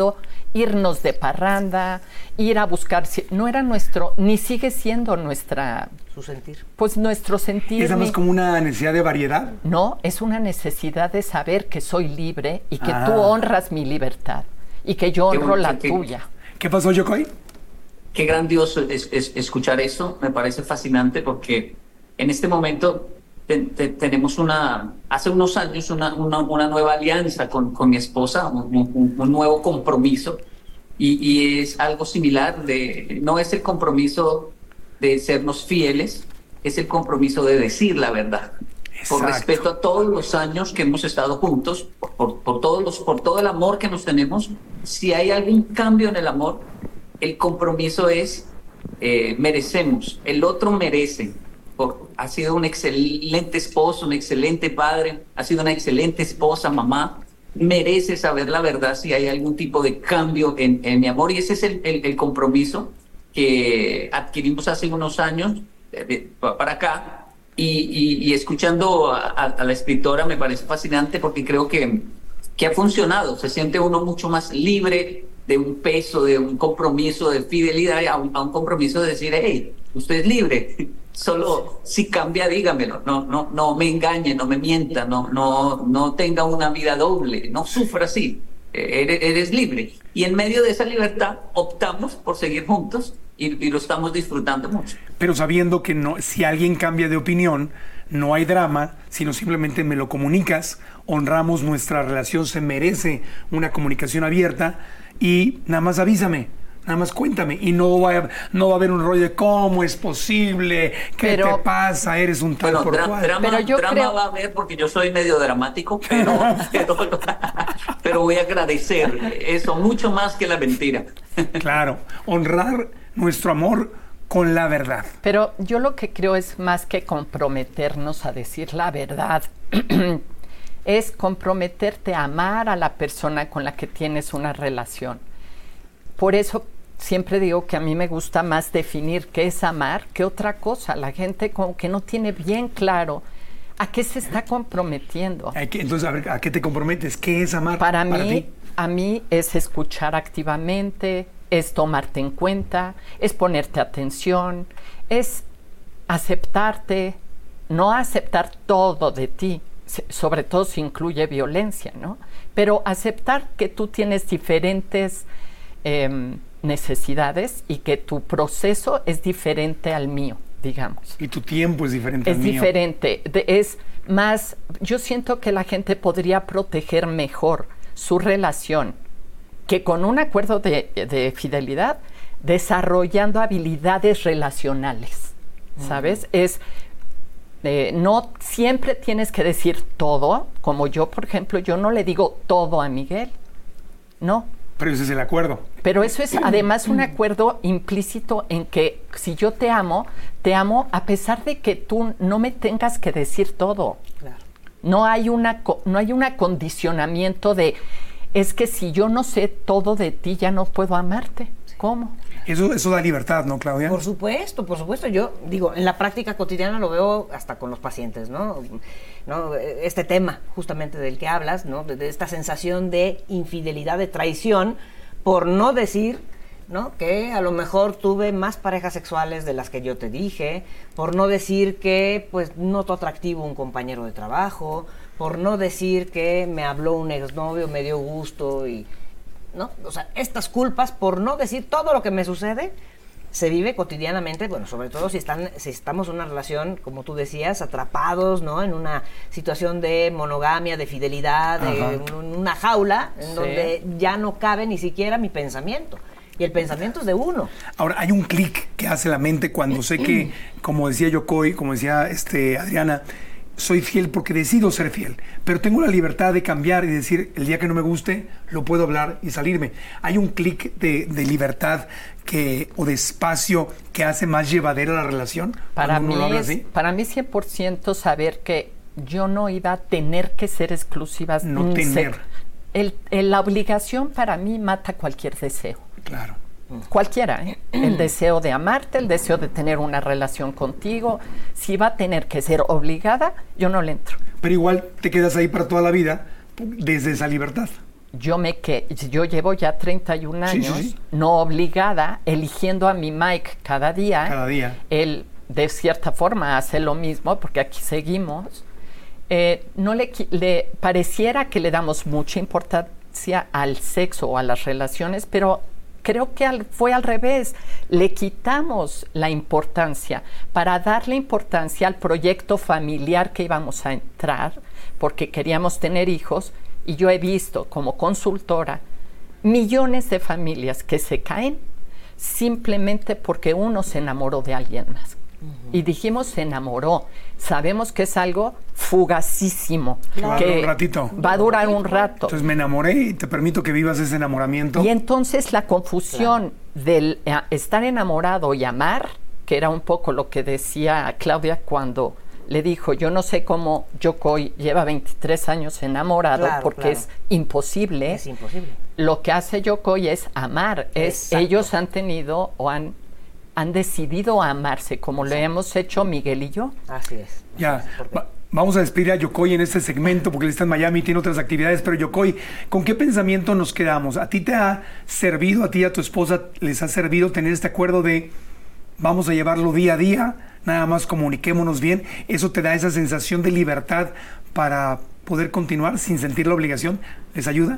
irnos de parranda, ir a buscar, no era nuestro, ni sigue siendo nuestra... Su sentir. Pues nuestro sentir. ¿Es nada más como una necesidad de variedad? No, es una necesidad de saber que soy libre y que Ah. tú honras mi libertad y que yo Qué honro bonito, la qué- tuya. ¿Qué pasó, Yocoy? Qué grandioso es, es escuchar eso, me parece fascinante porque en este momento te- te- tenemos una, hace unos años una, una, una nueva alianza con, con mi esposa, un, un- un nuevo compromiso y, y es algo similar, de, no es el compromiso de sernos fieles, es el compromiso de decir la verdad. Por Exacto. respeto a todos los años que hemos estado juntos, por, por, por todos los, por todo el amor que nos tenemos, si hay algún cambio en el amor, el compromiso es, eh, merecemos, el otro merece. Por, ha sido un excelente esposo, un excelente padre, ha sido una excelente esposa, mamá, merece saber la verdad si hay algún tipo de cambio en, en mi amor y ese es el, el, el compromiso que adquirimos hace unos años de, de, para acá y, y, y escuchando a, a, a la escritora me parece fascinante porque creo que, que ha funcionado, se siente uno mucho más libre de un peso, de un compromiso de fidelidad a un, a un compromiso de decir, hey, usted es libre, solo si cambia dígamelo, no, no, no me engañe, no me mienta, no, no, no tenga una vida doble, no sufra así, eres, eres libre. Y en medio de esa libertad optamos por seguir juntos y, y lo estamos disfrutando mucho. Pero sabiendo que no, si alguien cambia de opinión, no hay drama, sino simplemente me lo comunicas, honramos nuestra relación, se merece una comunicación abierta y nada más avísame, nada más cuéntame y no va a, no va a haber un rollo de cómo es posible, qué Pero- te pasa, eres un tal Bueno, por dra- cual. drama, Pero yo drama creo- va a haber porque yo soy medio dramático, pero, pero, pero voy a agradecer eso mucho más que la mentira. Claro, honrar nuestro amor con la verdad. Pero yo lo que creo es más que comprometernos a decir la verdad, es comprometerte a amar a la persona con la que tienes una relación. Por eso siempre digo que a mí me gusta más definir qué es amar que otra cosa. La gente como que no tiene bien claro a qué se está comprometiendo. Hay que- Entonces, a ver, ¿a qué te comprometes? ¿Qué es amar Para para mí, ti? a mí es escuchar activamente, es tomarte en cuenta, es ponerte atención, es aceptarte, no aceptar todo de ti, se- sobre todo si incluye violencia, ¿no? Pero aceptar que tú tienes diferentes em, necesidades y que tu proceso es diferente al mío, digamos. Y tu tiempo es diferente Es al mío. diferente, de- es más, yo siento que la gente podría proteger mejor su relación que con un acuerdo de, de fidelidad, desarrollando habilidades relacionales, ¿sabes? Es, eh, no siempre tienes que decir todo, como yo, por ejemplo, yo no le digo todo a Miguel, no. Pero ese es el acuerdo. Pero eso es además un acuerdo implícito en que si yo te amo, te amo a pesar de que tú no me tengas que decir todo. Claro. No hay una co- no hay un acondicionamiento de es que si yo no sé todo de ti ya no puedo amarte. ¿Cómo? Eso, eso da libertad, ¿no, Claudia? Por supuesto, por supuesto. Yo digo, en la práctica cotidiana lo veo hasta con los pacientes, ¿no? ¿No? Este tema justamente del que hablas, ¿no? De, de esta sensación de infidelidad, de traición, por no decir, ¿no? Que a lo mejor tuve más parejas sexuales de las que yo te dije, por no decir que, pues, noto atractivo un compañero de trabajo, por no decir que me habló un exnovio, me dio gusto y... ¿no? O sea, estas culpas por no decir todo lo que me sucede se vive cotidianamente, bueno, sobre todo si están si estamos en una relación, como tú decías, atrapados, ¿no? En una situación de monogamia, de fidelidad, de Ajá. un- una jaula en Sí. donde ya no cabe ni siquiera mi pensamiento. Y el pensamiento es de uno. Ahora, hay un clic que hace la mente cuando sé que, como decía Yokoi, como decía este, Adriana, soy fiel porque decido ser fiel, pero tengo la libertad de cambiar y decir, el día que no me guste, lo puedo hablar y salirme. Hay un clic de, de libertad que, o de espacio que hace más llevadera la relación. Para cuando mí, uno lo habla es, así. para mí cien por ciento saber que yo no iba a tener que ser exclusivas. No mm, tener. se- el- el- la obligación para mí mata cualquier deseo. Claro. Cualquiera, ¿eh? El deseo de amarte, el deseo de tener una relación contigo. Si va a tener que ser obligada, yo no le entro. Pero igual te quedas ahí para toda la vida desde esa libertad. yo me que yo llevo ya treinta y un años, sí, sí, sí. no obligada, eligiendo a mi Mike cada día. Cada día. Él, de cierta forma, hace lo mismo, porque aquí seguimos. Eh, no le, le pareciera que le damos mucha importancia al sexo o a las relaciones, pero creo que al, fue al revés. Le quitamos la importancia para darle importancia al proyecto familiar que íbamos a entrar, porque queríamos tener hijos. Y yo he visto como consultora millones de familias que se caen simplemente porque uno se enamoró de alguien más. Uh-huh. Y dijimos se enamoró. Sabemos que es algo fugacísimo. Claro. Que va a durar un ratito. Va a durar un rato. Entonces me enamoré y te permito que vivas ese enamoramiento. Y entonces la confusión claro. del eh, estar enamorado y amar, que era un poco lo que decía Claudia cuando le dijo, yo no sé cómo Yokoi lleva veintitrés años enamorado, claro, porque claro. es imposible. Es imposible. Lo que hace Yokoi es amar. Es, ellos han tenido o han, han decidido amarse, como Exacto. lo hemos hecho Miguel y yo. Así es. Ya, va, vamos a despedir a Yokoi en este segmento, porque él está en Miami y tiene otras actividades, pero Yokoi, ¿con qué pensamiento nos quedamos? ¿A ti te ha servido, a ti y a tu esposa les ha servido tener este acuerdo de vamos a llevarlo día a día? Nada más comuniquémonos bien. ¿Eso te da esa sensación de libertad para poder continuar sin sentir la obligación? ¿Les ayuda?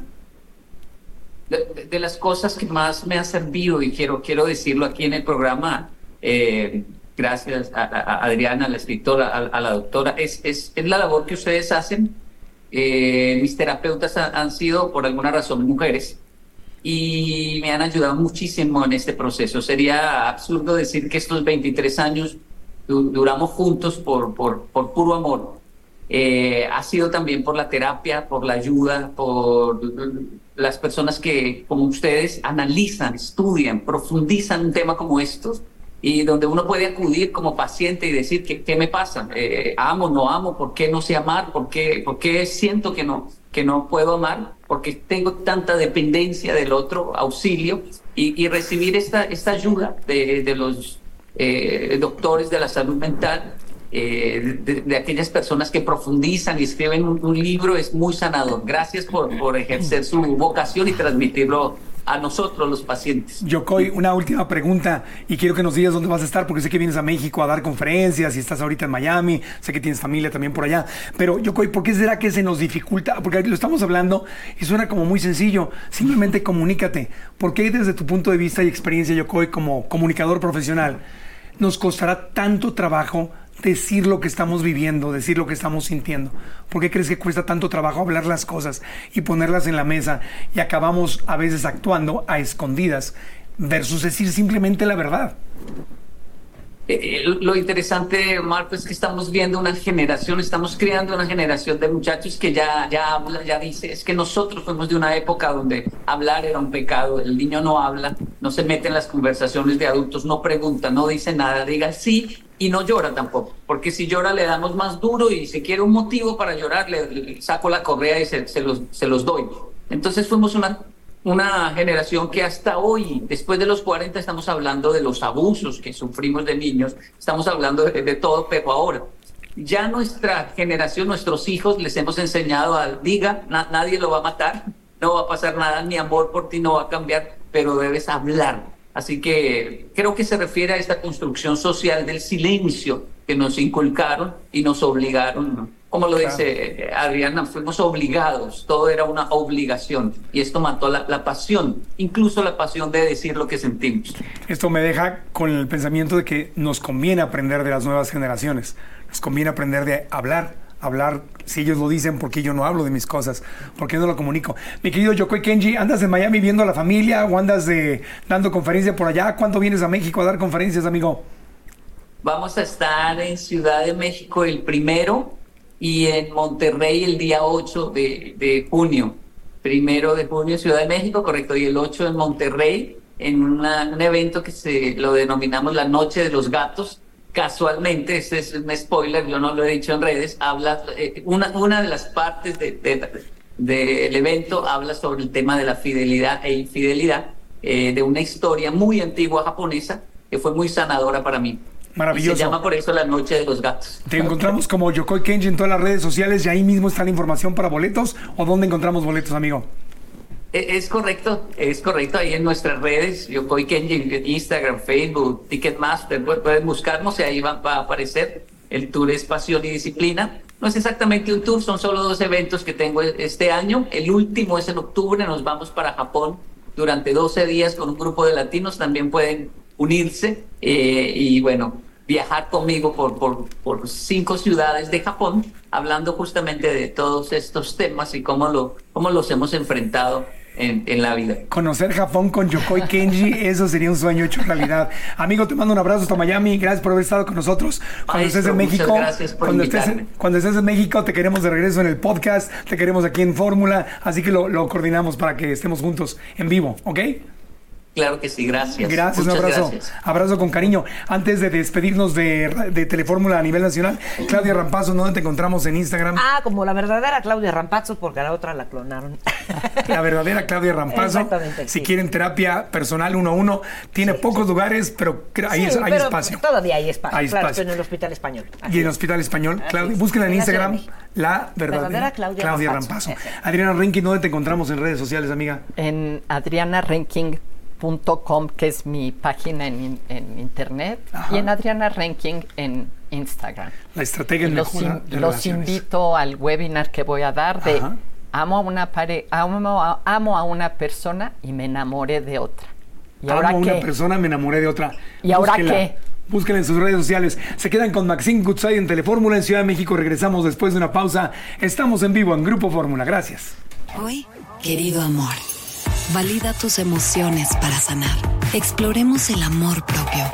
De, de las cosas que más me ha servido, y quiero, quiero decirlo aquí en el programa, eh, gracias a, a Adriana, a la escritora, a, a la doctora, es, es, es la labor que ustedes hacen. Eh, mis terapeutas ha, han sido, por alguna razón, mujeres, y me han ayudado muchísimo en este proceso. Sería absurdo decir que estos veintitrés años duramos juntos por, por, por puro amor. Eh, ha sido también por la terapia, por la ayuda, por las personas que, como ustedes, analizan, estudian, profundizan un tema como estos, y donde uno puede acudir como paciente y decir, ¿qué, qué me pasa? Eh, ¿Amo, no amo? ¿Por qué no sé amar? ¿Por qué, por qué siento que no, que no puedo amar? ¿Por qué tengo tanta dependencia del otro, auxilio? Y, y recibir esta, esta ayuda de, de los Eh, doctores de la salud mental, eh, de, de aquellas personas que profundizan y escriben un, un libro, es muy sanador. Gracias por, por ejercer su vocación y transmitirlo a nosotros, los pacientes. Yokoi, una última pregunta, y quiero que nos digas dónde vas a estar, porque sé que vienes a México a dar conferencias y estás ahorita en Miami, sé que tienes familia también por allá, pero Yokoi, ¿por qué será que se nos dificulta? Porque lo estamos hablando y suena como muy sencillo, simplemente comunícate. ¿Por qué desde tu punto de vista y experiencia, Yokoi, como comunicador profesional, nos costará tanto trabajo decir lo que estamos viviendo, decir lo que estamos sintiendo? ¿Por qué crees que cuesta tanto trabajo hablar las cosas y ponerlas en la mesa y acabamos a veces actuando a escondidas versus decir simplemente la verdad? Eh, lo interesante, Marco, es que estamos viendo una generación, estamos creando una generación de muchachos que ya, ya habla, ya dice, es que nosotros fuimos de una época donde hablar era un pecado, el niño no habla, no se mete en las conversaciones de adultos, no pregunta, no dice nada, diga sí y no llora tampoco, porque si llora le damos más duro y si quiere un motivo para llorar le, le saco la correa y se, se, los, se los doy. Entonces fuimos una... Una generación que hasta hoy, después de los cuarenta, estamos hablando de los abusos que sufrimos de niños, estamos hablando de, de todo, pero ahora ya nuestra generación, nuestros hijos, les hemos enseñado a, diga, na, nadie lo va a matar, no va a pasar nada, mi amor por ti no va a cambiar, pero debes hablar. Así que creo que se refiere a esta construcción social del silencio que nos inculcaron y nos obligaron, ¿no? Como lo dice Adriana, fuimos obligados, todo era una obligación y esto mató la, la pasión, incluso la pasión de decir lo que sentimos. Esto me deja con el pensamiento de que nos conviene aprender de las nuevas generaciones, nos conviene aprender de hablar, hablar, si ellos lo dicen, ¿por qué yo no hablo de mis cosas? ¿Por qué no lo comunico? Mi querido Yokoi Kenji, ¿andas en Miami viendo a la familia o andas de, dando conferencia por allá? ¿Cuándo vienes a México a dar conferencias, amigo? Vamos a estar en Ciudad de México el primero y en Monterrey el día ocho de, de junio. Primero de junio en Ciudad de México, correcto, y el ocho en Monterrey, en una, un evento que se lo denominamos la Noche de los Gatos. Casualmente, este es un spoiler, yo no lo he dicho en redes, habla, eh, una, una de las partes del de, de, de evento habla sobre el tema de la fidelidad e infidelidad, eh, de una historia muy antigua japonesa que fue muy sanadora para mí. Maravilloso. Y se llama por eso la Noche de los Gatos. Te encontramos como Yokoi Kenji en todas las redes sociales y ahí mismo está la información para boletos. ¿O dónde encontramos boletos, amigo? Es correcto, es correcto. Ahí en nuestras redes, Yokoi Kenji, Instagram, Facebook, Ticketmaster, pueden buscarnos y ahí va, va a aparecer. El tour es Pasión y Disciplina. No es exactamente un tour, son solo dos eventos que tengo este año. El último es en octubre, nos vamos para Japón durante doce días con un grupo de latinos. También pueden unirse eh, y bueno, viajar conmigo por, por, por cinco ciudades de Japón, hablando justamente de todos estos temas y cómo, lo, cómo los hemos enfrentado En, en la vida. Conocer Japón con Yokoi Kenji, eso sería un sueño hecho realidad. Amigo, te mando un abrazo hasta Miami. Gracias por haber estado con nosotros. Cuando Maestro, estés en México, gracias por cuando estés, invitarme. cuando estés en México, te queremos de regreso en el podcast, te queremos aquí en Fórmula, así que lo, lo coordinamos para que estemos juntos en vivo, ¿ok? Claro que sí, gracias. Gracias, Muchas un abrazo. Gracias. Abrazo con cariño. Antes de despedirnos de, de Telefórmula a nivel nacional, Claudia Rampazzo, ¿dónde te encontramos en Instagram? Ah, como la verdadera Claudia Rampazzo, porque a la otra la clonaron. La verdadera Claudia Rampazzo. Exactamente. Si sí. quieren terapia personal uno a uno, tiene sí, pocos sí. lugares, pero ahí sí, es, hay pero espacio. Todavía hay espacio. Hay claro, espacio. estoy en el Hospital Español. Así y en el Hospital Español. Claudia, búsquenla en Instagram, la verdadera, verdadera Claudia, Claudia Rampazzo. Rampazzo. Adriana Renking, ¿dónde te encontramos en redes sociales, amiga? En Adriana Renking punto com, que es mi página en, en internet. Ajá. Y en Adriana Renking en Instagram. La estrategia en los, mejora in, de los invito al webinar que voy a dar de Ajá. amo a una pare, amo, a, amo a una persona y me enamoré de otra. ¿Y amo ahora a una qué? persona, me enamoré de otra. ¿Y ahora Búsquela. qué? Búsquenla en sus redes sociales. Se quedan con Maxine Goodside en Telefórmula en Ciudad de México. Regresamos después de una pausa. Estamos en vivo en Grupo Fórmula. Gracias. Hoy, querido amor, valida tus emociones para sanar. Exploremos el amor propio.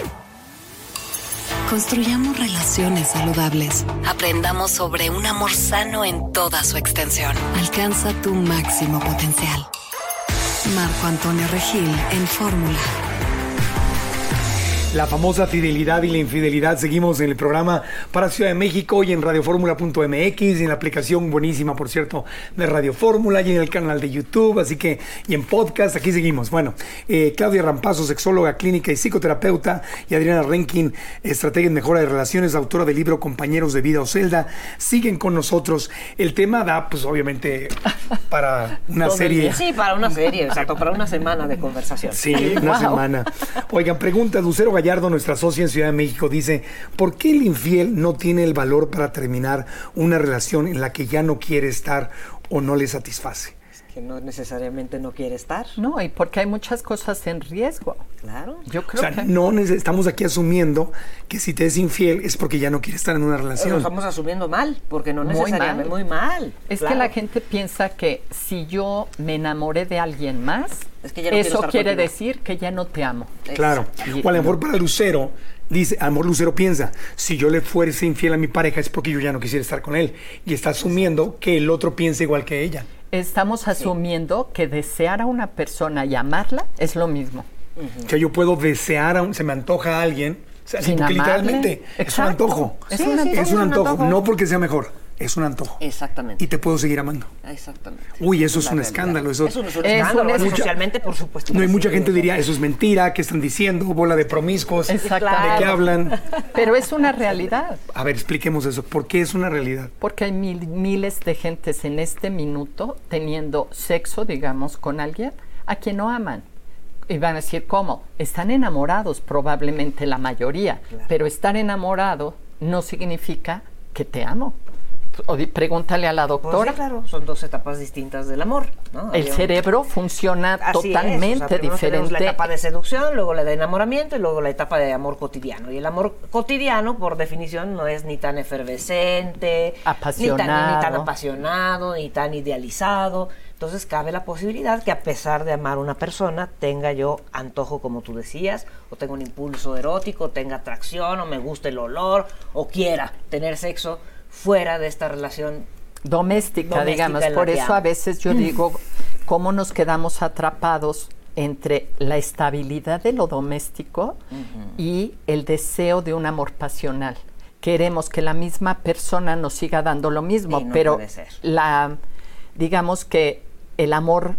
Construyamos relaciones saludables. Aprendamos sobre un amor sano en toda su extensión. Alcanza tu máximo potencial. Marco Antonio Regil en Fórmula. La famosa fidelidad y la infidelidad. Seguimos en el programa para Ciudad de México y en radio fórmula punto m x y en la aplicación buenísima, por cierto, de Radio Fórmula y en el canal de YouTube, así que, y en podcast, aquí seguimos. Bueno, eh, Claudia Rampazzo, sexóloga clínica y psicoterapeuta, y Adriana Renking, estratega en mejora de relaciones, autora del libro Compañeros de Vida o Celda, siguen con nosotros. El tema da, pues, obviamente, para una serie. Sí, para una serie, exacto, para una semana de conversación. Sí, una wow. semana. Oigan, pregunta, Lucero Gallardo, nuestra socia en Ciudad de México, dice: ¿por qué el infiel no tiene el valor para terminar una relación en la que ya no quiere estar o no le satisface? Es que no necesariamente no quiere estar. No, y porque hay muchas cosas en riesgo. Claro. Yo creo o sea, que... no estamos aquí asumiendo que si te es infiel es porque ya no quiere estar en una relación. Lo estamos asumiendo mal, porque no muy necesariamente mal. muy mal. Es claro. que la gente piensa que si yo me enamoré de alguien más, es que ya no eso quiere contigo. decir que ya no te amo. Claro. Y, o a lo mejor para Lucero, dice, amor, Lucero piensa, si yo le fuese infiel a mi pareja es porque yo ya no quisiera estar con él. Y está asumiendo que el otro piensa igual que ella. Estamos asumiendo sí. que desear a una persona y amarla es lo mismo. Uh-huh. Que yo puedo desear, a un, se me antoja a alguien, o sea, sin porque amarle. Literalmente Exacto. es un antojo. Sí, es un, sí, es sí, un un antojo, antojo, no porque sea mejor. Es un antojo. Exactamente. Y te puedo seguir amando. Exactamente. Uy, eso es, es un realidad. escándalo. Eso, eso no es un escándalo. Es mucha, socialmente, por supuesto. No, hay mucha sí, gente eso. diría, eso es mentira, ¿qué están diciendo? Bola de promiscuos. Exactamente. ¿De qué hablan? Pero es una realidad. A ver, expliquemos eso. ¿Por qué es una realidad? Porque hay mil, miles de gentes en este minuto teniendo sexo, digamos, con alguien a quien no aman. Y van a decir, ¿cómo? Están enamorados, probablemente la mayoría. Claro. Pero estar enamorado no significa que te amo. O di, pregúntale a la doctora. Pues sí, claro, son dos etapas distintas del amor, ¿no? El Había cerebro un... funciona Así totalmente es, o sea, diferente. La etapa de seducción, luego la de enamoramiento y luego la etapa de amor cotidiano. Y el amor cotidiano, por definición, no es ni tan efervescente, apasionado. Ni tan, ni tan apasionado, ni tan idealizado. Entonces cabe la posibilidad que a pesar de amar a una persona, tenga yo antojo, como tú decías, o tenga un impulso erótico, tenga atracción, o me guste el olor, o quiera tener sexo fuera de esta relación doméstica, doméstica digamos. Por eso a veces yo digo, ¿cómo nos quedamos atrapados entre la estabilidad de lo doméstico uh-huh. y el deseo de un amor pasional? Queremos que la misma persona nos siga dando lo mismo, no pero puede ser. la, digamos que el amor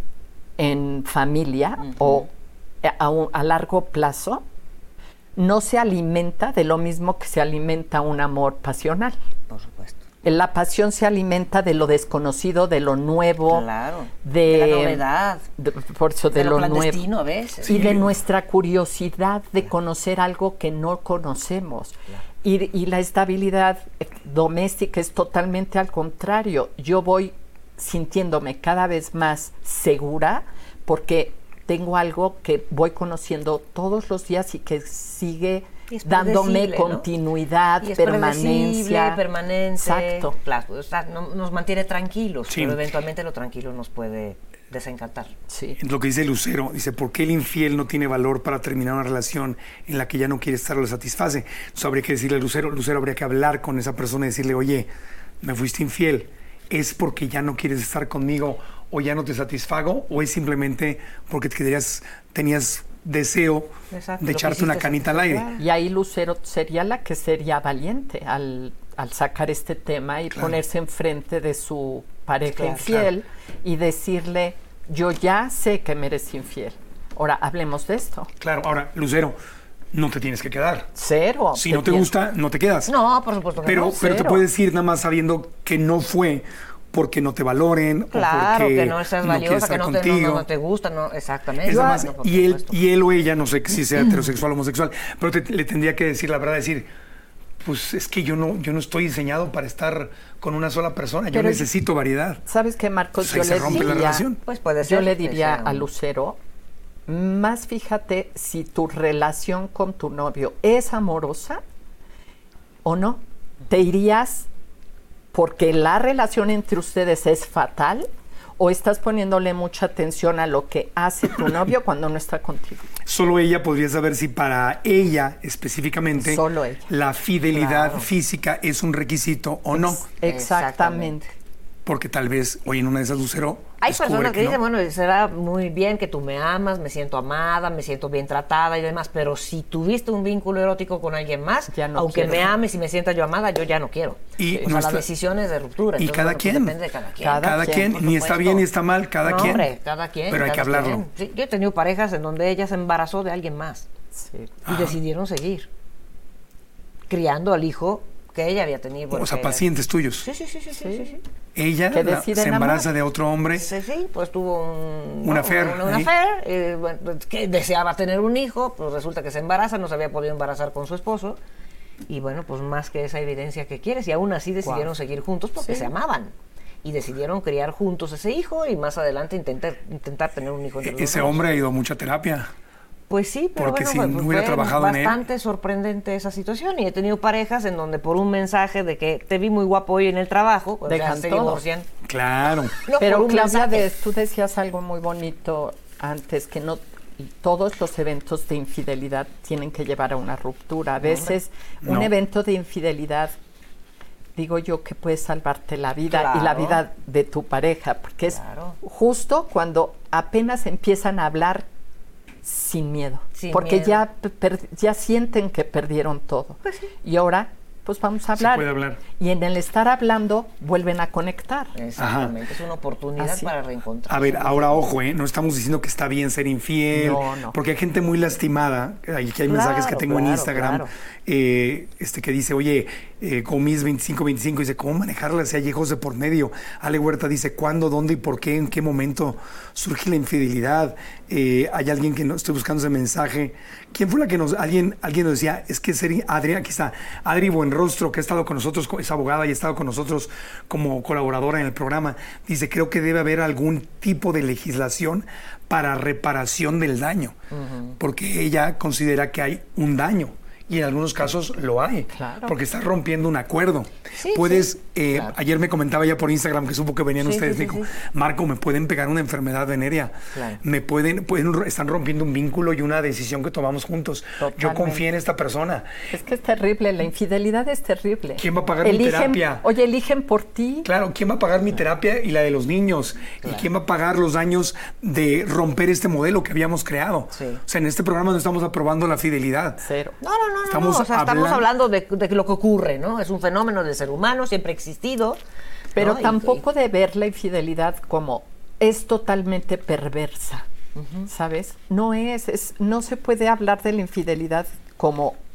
en familia uh-huh. o a, un, a largo plazo no se alimenta de lo mismo que se alimenta un amor pasional. Por supuesto. la pasión se alimenta de lo desconocido, de lo nuevo, claro, de, de la novedad, de, por eso, de, de lo lo clandestino nuevo a veces. y Sí. de nuestra curiosidad de conocer algo que no conocemos. Claro. Y, y la estabilidad doméstica es totalmente al contrario. Yo voy sintiéndome cada vez más segura porque tengo algo que voy conociendo todos los días y que sigue dándome continuidad, ¿no? Y es permanencia, permanente. Exacto. Claro, o sea, no, nos mantiene tranquilos, Sí. pero eventualmente lo tranquilo nos puede desencantar. Sí. Lo que dice Lucero, dice, ¿por qué el infiel no tiene valor para terminar una relación en la que ya no quiere estar o lo satisface? Entonces habría que decirle a Lucero, Lucero habría que hablar con esa persona y decirle, oye, me fuiste infiel, ¿es porque ya no quieres estar conmigo o ya no te satisfago o es simplemente porque tenías, tenías deseo Exacto, de echarte una canita al aire? Y ahí Lucero sería la que sería valiente al, al sacar este tema y claro. ponerse enfrente de su pareja Claro, infiel claro. y decirle, yo ya sé que me eres infiel. Ahora, hablemos de esto. Claro, ahora, Lucero, no te tienes que quedar. Cero. Si no te gusta, no te quedas. No, por supuesto que pero, no. Pero te Cero. puedes ir nada más sabiendo que no fue porque no te valoren Claro, o porque que no estás no quiere valiosa, estar que no te, contigo. no, no te gusta, no, exactamente. Es nada más, No, por y, él, supuesto. y él o ella, no sé si sea heterosexual o homosexual, pero te- le tendría que decir la verdad, decir, pues es que yo no, yo no estoy diseñado para estar con una sola persona, yo Pero- necesito variedad. ¿Sabes qué, Marcos? Pues ahí se le rompe la diría, relación. Pues puede yo ser le que diría sea a un- Lucero, más fíjate si tu relación con tu novio es amorosa o no. ¿Te irías porque la relación entre ustedes es fatal o estás poniéndole mucha atención a lo que hace tu novio cuando no está contigo? Solo ella podría saber si para ella específicamente Solo ella. la fidelidad Claro. física es un requisito o no. Exactamente. Porque tal vez hoy en una de esas, Lucero, Hay descubre personas que que dicen, no. bueno, será muy bien que tú me amas, me siento amada, me siento bien tratada y demás, pero si tuviste un vínculo erótico con alguien más, no aunque quiero. me ames y me sienta yo amada, yo ya no quiero. Y o sea, nuestra- la decisión es de ruptura. Y entonces, cada bueno, pues quien. depende de cada quien. Cada, quien, por ni está supuesto. bien ni está mal, cada No, quien. hombre, cada quien. Pero hay que cada hablarlo. quien. Sí, yo he tenido parejas en donde ella se embarazó de alguien más y Ajá. decidieron seguir criando al hijo que ella había tenido. O sea, porque- pacientes tuyos. Sí, sí, sí, sí, sí, sí, sí. Ella Que la- deciden se embaraza amar. de otro hombre. Sí, sí, pues tuvo un, Un no, affair, Una, una ahí. affair, eh, bueno, pues, que deseaba tener un hijo, pues resulta que se embaraza, no se había podido embarazar con su esposo. Y bueno, pues más que esa evidencia que quieres. Y aún así decidieron Guau. seguir juntos porque Sí. se amaban. Y decidieron criar juntos ese hijo y más adelante intentar, intentar tener un hijo entre los Ese dos. hombre ha ido a mucha terapia. Pues sí, pero Porque bueno, si pues, no pues, hubiera fue trabajado en él. bastante sorprendente esa situación. Y he tenido parejas en donde por un mensaje de que te vi muy guapo hoy en el trabajo, pues ya Dejan se todo. divorcian. Claro. No, Pero por un Claudia, mensaje. de- tú decías algo muy bonito antes, que no todos los eventos de infidelidad tienen que llevar a una ruptura. A veces No. un evento de infidelidad, digo yo, que puede salvarte la vida y la Claro. vida de tu pareja, porque Claro. es justo cuando apenas empiezan a hablar sin miedo, Sin porque miedo. ya per- ya sienten que perdieron todo. Y ahora pues vamos a Se hablar. puede hablar. Y en el estar hablando vuelven a conectar. Exactamente, es una oportunidad Así. para reencontrar. A ver, ahora ojo, ¿eh? No estamos diciendo que está bien ser infiel, No, no. porque hay gente muy lastimada. Aquí hay Claro, mensajes que tengo en claro, Instagram, claro. eh, este que dice, oye, eh, con mis veinticinco veinticinco, dice, ¿cómo manejarla si hay hijos de por medio? Ale Huerta dice, ¿cuándo, dónde y por qué, en qué momento surge la infidelidad? Eh, hay alguien que no, estoy buscando ese mensaje. ¿Quién fue la que nos, alguien, alguien nos decía, es que ser, Adri, aquí está, Adri Buenrostro, que ha estado con nosotros, es abogada y ha estado con nosotros como colaboradora en el programa, dice, creo que debe haber algún tipo de legislación para reparación del daño, porque ella considera que hay un daño. Y en algunos casos lo hay, Claro. porque está rompiendo un acuerdo. Sí, Puedes, sí, eh, claro. ayer me comentaba ya por Instagram que supo que venían Sí, ustedes, sí, me sí, dijo, sí. Marco, me pueden pegar una enfermedad venérea, Claro. me pueden, pueden, están rompiendo un vínculo y una decisión que tomamos juntos. Yo Totalmente. confié en esta persona. Es que es terrible, la infidelidad es terrible. ¿Quién va a pagar mi Eligen- terapia? Oye, eligen por ti. Claro, ¿quién va a pagar mi terapia y la de los niños? ¿Y quién va a pagar los daños de romper este modelo que habíamos creado? Sí. O sea, en este programa no estamos aprobando la fidelidad. Cero. No, no, no, no, Estamos no, o sea, estamos hablan- hablando de, de lo que ocurre, ¿no? Es un fenómeno del ser humano, siempre ha existido. Pero ¿no? Y- tampoco de ver la infidelidad como es totalmente perversa, ¿sabes? No es, es, no se puede hablar de la infidelidad como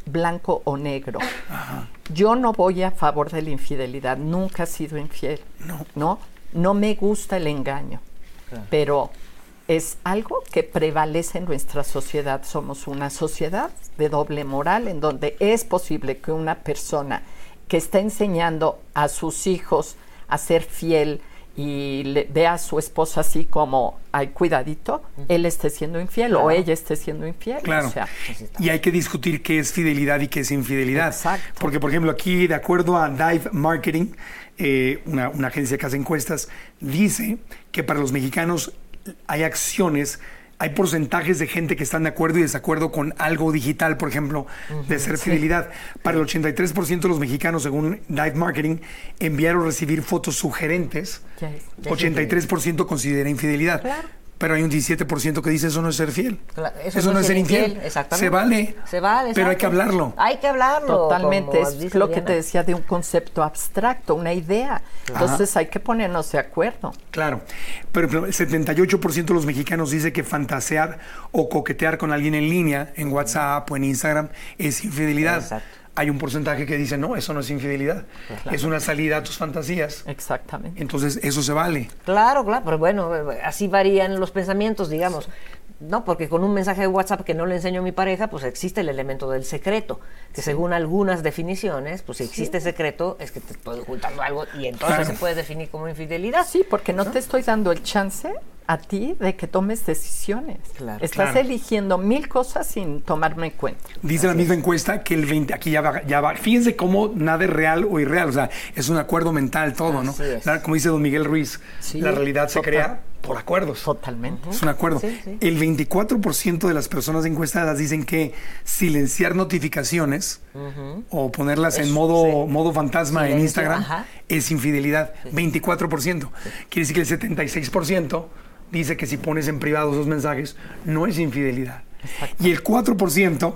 blanco o negro. Ajá. Yo no voy a favor de la infidelidad, nunca he sido infiel. No. No, no me gusta el engaño, claro. Pero es algo que prevalece en nuestra sociedad. Somos una sociedad de doble moral en donde es posible que una persona que está enseñando a sus hijos a ser fiel y le ve a su esposa así como, ay, cuidadito, uh-huh. él esté siendo infiel, claro. O ella esté siendo infiel. Claro, o sea, y hay que discutir qué es fidelidad y qué es infidelidad. Exacto. Porque, por ejemplo, aquí, de acuerdo a Dive Marketing, eh, una, una agencia que hace encuestas, dice que para los mexicanos hay acciones, hay porcentajes de gente que están de acuerdo y desacuerdo con algo digital, por ejemplo, uh-huh, de ser fidelidad. Sí. Para el ochenta y tres por ciento de los mexicanos, según Dive Marketing, enviar o recibir fotos sugerentes, ya es, ya ochenta y tres por ciento considera infidelidad. Claro. Pero hay un diecisiete por ciento que dice eso no es ser fiel. Claro, eso, eso no, no es ser infiel. infiel. Exactamente. Se vale. Se vale. Pero hay que hablarlo. Hay que hablarlo. Totalmente. Es lo que te decía de un concepto abstracto, una idea. Claro. Entonces hay que ponernos de acuerdo. Claro. Pero el setenta y ocho por ciento de los mexicanos dice que fantasear o coquetear con alguien en línea, en WhatsApp o en Instagram, es infidelidad. Exacto. Hay un porcentaje que dice, no, eso no es infidelidad. Claro. Es una salida a tus fantasías. Exactamente. Entonces, eso se vale. Claro, claro, pero bueno, así varían los pensamientos, digamos. No, porque con un mensaje de WhatsApp que no le enseño a mi pareja, pues existe el elemento del secreto, que sí. Según algunas definiciones, pues si existe sí. secreto, es que te estoy ocultando algo y entonces claro. se puede definir como infidelidad. Sí, porque no, ¿no? te estoy dando el chance a ti de que tomes decisiones. Claro. Estás claro. eligiendo mil cosas sin tomarme en cuenta. Dice Así la misma es. encuesta que el veinte, aquí ya va, ya va, fíjense cómo nada es real o irreal, o sea, es un acuerdo mental todo, Así ¿no? Es. Como dice don Miguel Ruiz, sí, la realidad se total. crea por acuerdos. Totalmente. Es un acuerdo. Sí, sí. El veinticuatro por ciento de las personas encuestadas dicen que silenciar notificaciones uh-huh. o ponerlas es, en modo, sí. modo fantasma Silencio, en Instagram ajá. es infidelidad. Sí. veinticuatro por ciento. Sí. Quiere decir que el setenta y seis por ciento dice que si pones en privado esos mensajes no es infidelidad. Y el cuatro por ciento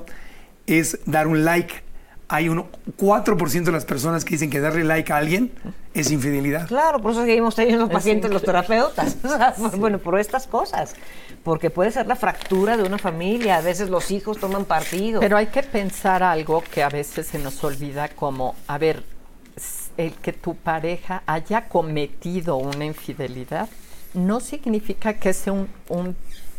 es dar un like. Hay un cuatro por ciento de las personas que dicen que darle like a alguien es infidelidad. Claro, por eso seguimos teniendo pacientes los terapeutas. O sea, sí. Bueno, por estas cosas. Porque puede ser la fractura de una familia. A veces los hijos toman partido. Pero hay que pensar algo que a veces se nos olvida, como, a ver, el que tu pareja haya cometido una infidelidad no significa que sea un, un